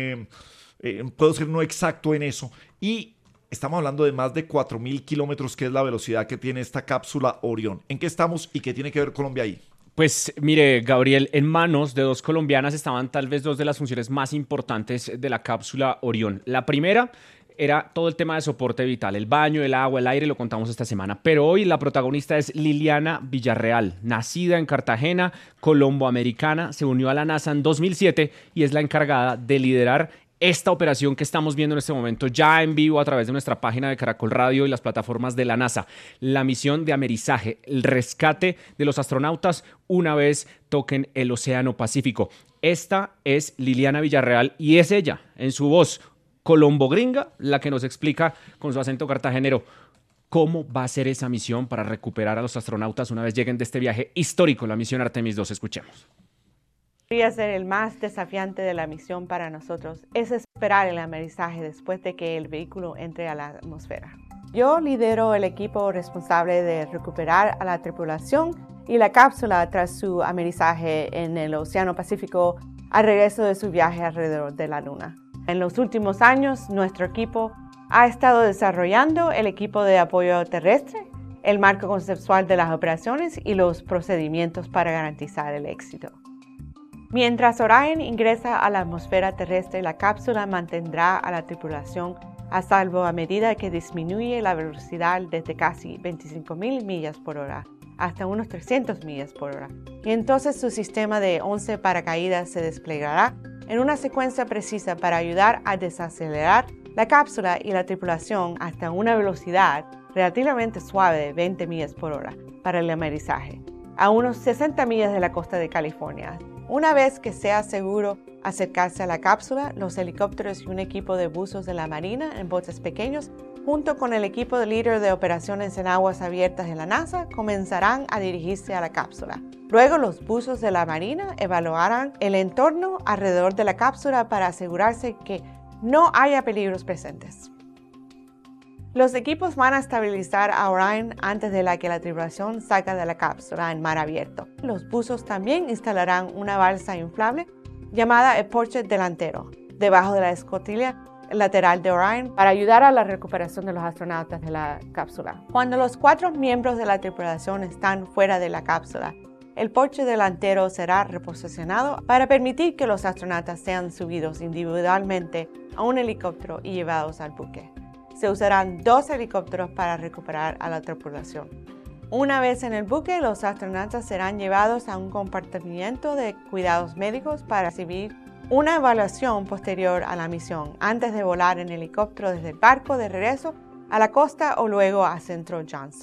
no exacto en eso. Y estamos hablando de más de 4.000 kilómetros, que es la velocidad que tiene esta cápsula Orión. ¿En qué estamos y qué tiene que ver Colombia ahí? Pues mire, Gabriel, en manos de dos colombianas estaban tal vez dos de las funciones más importantes de la cápsula Orión. La primera era todo el tema de soporte vital, el baño, el agua, el aire, lo contamos esta semana. Pero hoy la protagonista es Liliana Villarreal, nacida en Cartagena, colomboamericana, se unió a la NASA en 2007 y es la encargada de liderar esta operación que estamos viendo en este momento ya en vivo a través de nuestra página de Caracol Radio y las plataformas de la NASA. La misión de amerizaje, el rescate de los astronautas una vez toquen el Océano Pacífico. Esta es Liliana Villarreal y es ella, en su voz colombo gringa, la que nos explica con su acento cartagenero cómo va a ser esa misión para recuperar a los astronautas una vez lleguen de este viaje histórico, la misión Artemis 2. Escuchemos. Podría ser el más desafiante de la misión para nosotros es esperar el amerizaje después de que el vehículo entre a la atmósfera. Yo lidero el equipo responsable de recuperar a la tripulación y la cápsula tras su amerizaje en el Océano Pacífico al regreso de su viaje alrededor de la Luna. En los últimos años, nuestro equipo ha estado desarrollando el equipo de apoyo terrestre, el marco conceptual de las operaciones y los procedimientos para garantizar el éxito. Mientras Orion ingresa a la atmósfera terrestre, la cápsula mantendrá a la tripulación a salvo a medida que disminuye la velocidad desde casi 25.000 millas por hora hasta unos 300 millas por hora. Y entonces su sistema de 11 paracaídas se desplegará en una secuencia precisa para ayudar a desacelerar la cápsula y la tripulación hasta una velocidad relativamente suave de 20 millas por hora para el amerizaje, a unos 60 millas de la costa de California. Una vez que sea seguro acercarse a la cápsula, los helicópteros y un equipo de buzos de la Marina en botes pequeños, junto con el equipo de líder de operaciones en aguas abiertas de la NASA, comenzarán a dirigirse a la cápsula. Luego, los buzos de la Marina evaluarán el entorno alrededor de la cápsula para asegurarse que no haya peligros presentes. Los equipos van a estabilizar a Orion antes de que la tripulación salga de la cápsula en mar abierto. Los buzos también instalarán una balsa inflable llamada el porche delantero debajo de la escotilla lateral de Orion para ayudar a la recuperación de los astronautas de la cápsula. Cuando los 4 miembros de la tripulación están fuera de la cápsula, el porche delantero será reposicionado para permitir que los astronautas sean subidos individualmente a un helicóptero y llevados al buque. Se usarán 2 helicópteros para recuperar a la tripulación. Una vez en el buque, los astronautas serán llevados a un compartimiento de cuidados médicos para recibir una evaluación posterior a la misión, antes de volar en helicóptero desde el barco de regreso a la costa o luego a Centro Johnson.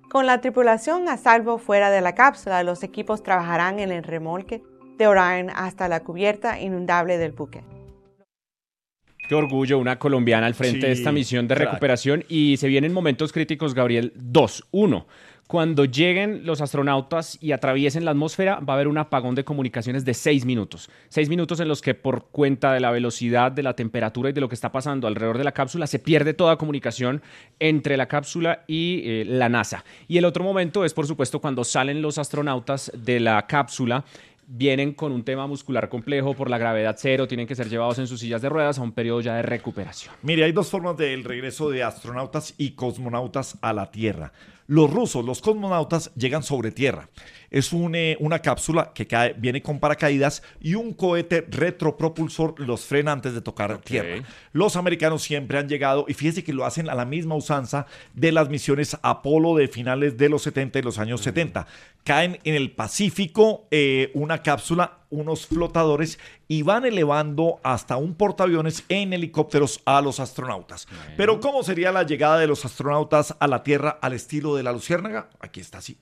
Con la tripulación a salvo fuera de la cápsula, los equipos trabajarán en el remolque de Orion hasta la cubierta inundable del buque. Qué orgullo, una colombiana al frente de esta misión de recuperación. Y se vienen momentos críticos, Gabriel. 2. 1. Cuando lleguen los astronautas y atraviesen la atmósfera, va a haber un apagón de comunicaciones de 6 minutos. 6 minutos en los que, por cuenta de la velocidad, de la temperatura y de lo que está pasando alrededor de la cápsula, se pierde toda comunicación entre la cápsula y la NASA. Y el otro momento es, por supuesto, cuando salen los astronautas de la cápsula. Vienen con un tema muscular complejo por la gravedad cero, tienen que ser llevados en sus sillas de ruedas a un periodo ya de recuperación. Mire, hay 2 formas del regreso de astronautas y cosmonautas a la Tierra. Los rusos, los cosmonautas, llegan sobre tierra. Es una cápsula que viene con paracaídas y un cohete retropropulsor los frena antes de tocar tierra. Los americanos siempre han llegado, y fíjese que lo hacen a la misma usanza de las misiones Apolo de finales de los 70 y los años 70. Caen en el Pacífico una cápsula, unos flotadores, y van elevando hasta un portaaviones en helicópteros a los astronautas. Pero ¿cómo sería la llegada de los astronautas a la Tierra al estilo de la Luciérnaga? Aquí está así.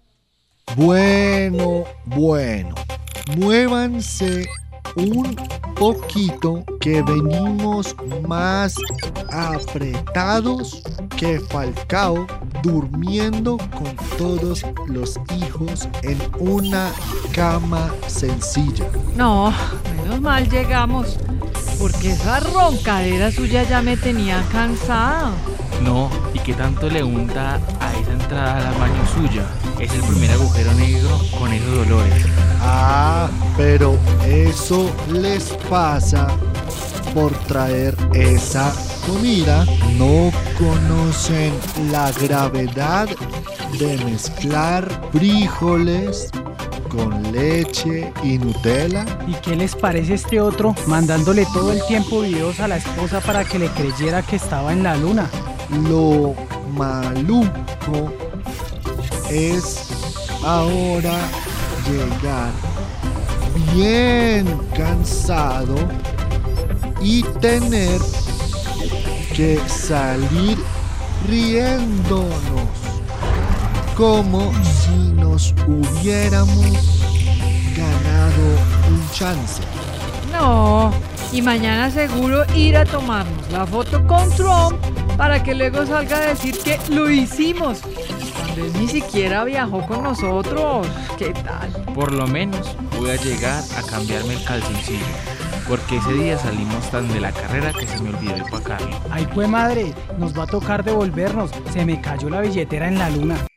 Bueno, muévanse un poquito que venimos más apretados que Falcao durmiendo con todos los hijos en una cama sencilla. No, menos mal llegamos, porque esa roncadera suya ya me tenía cansada. No, ¿y qué tanto le unta a esa entrada al baño suya? Es el primer agujero negro con esos dolores. Ah, pero eso les pasa por traer esa comida. No conocen la gravedad de mezclar frijoles con leche y Nutella. ¿Y qué les parece este otro mandándole todo el tiempo videos a la esposa para que le creyera que estaba en la luna? Lo maluco es ahora llegar bien cansado y tener que salir riéndonos como si nos hubiéramos ganado un chance. No, y mañana seguro ir a tomarnos la foto con Trump para que luego salga a decir que lo hicimos, cuando él ni siquiera viajó con nosotros. ¿Qué tal? Por lo menos voy a llegar a cambiarme el calzoncillo, porque ese día salimos tan de la carrera que se me olvidó empacarlo. Ay, pues madre, nos va a tocar devolvernos. Se me cayó la billetera en la luna.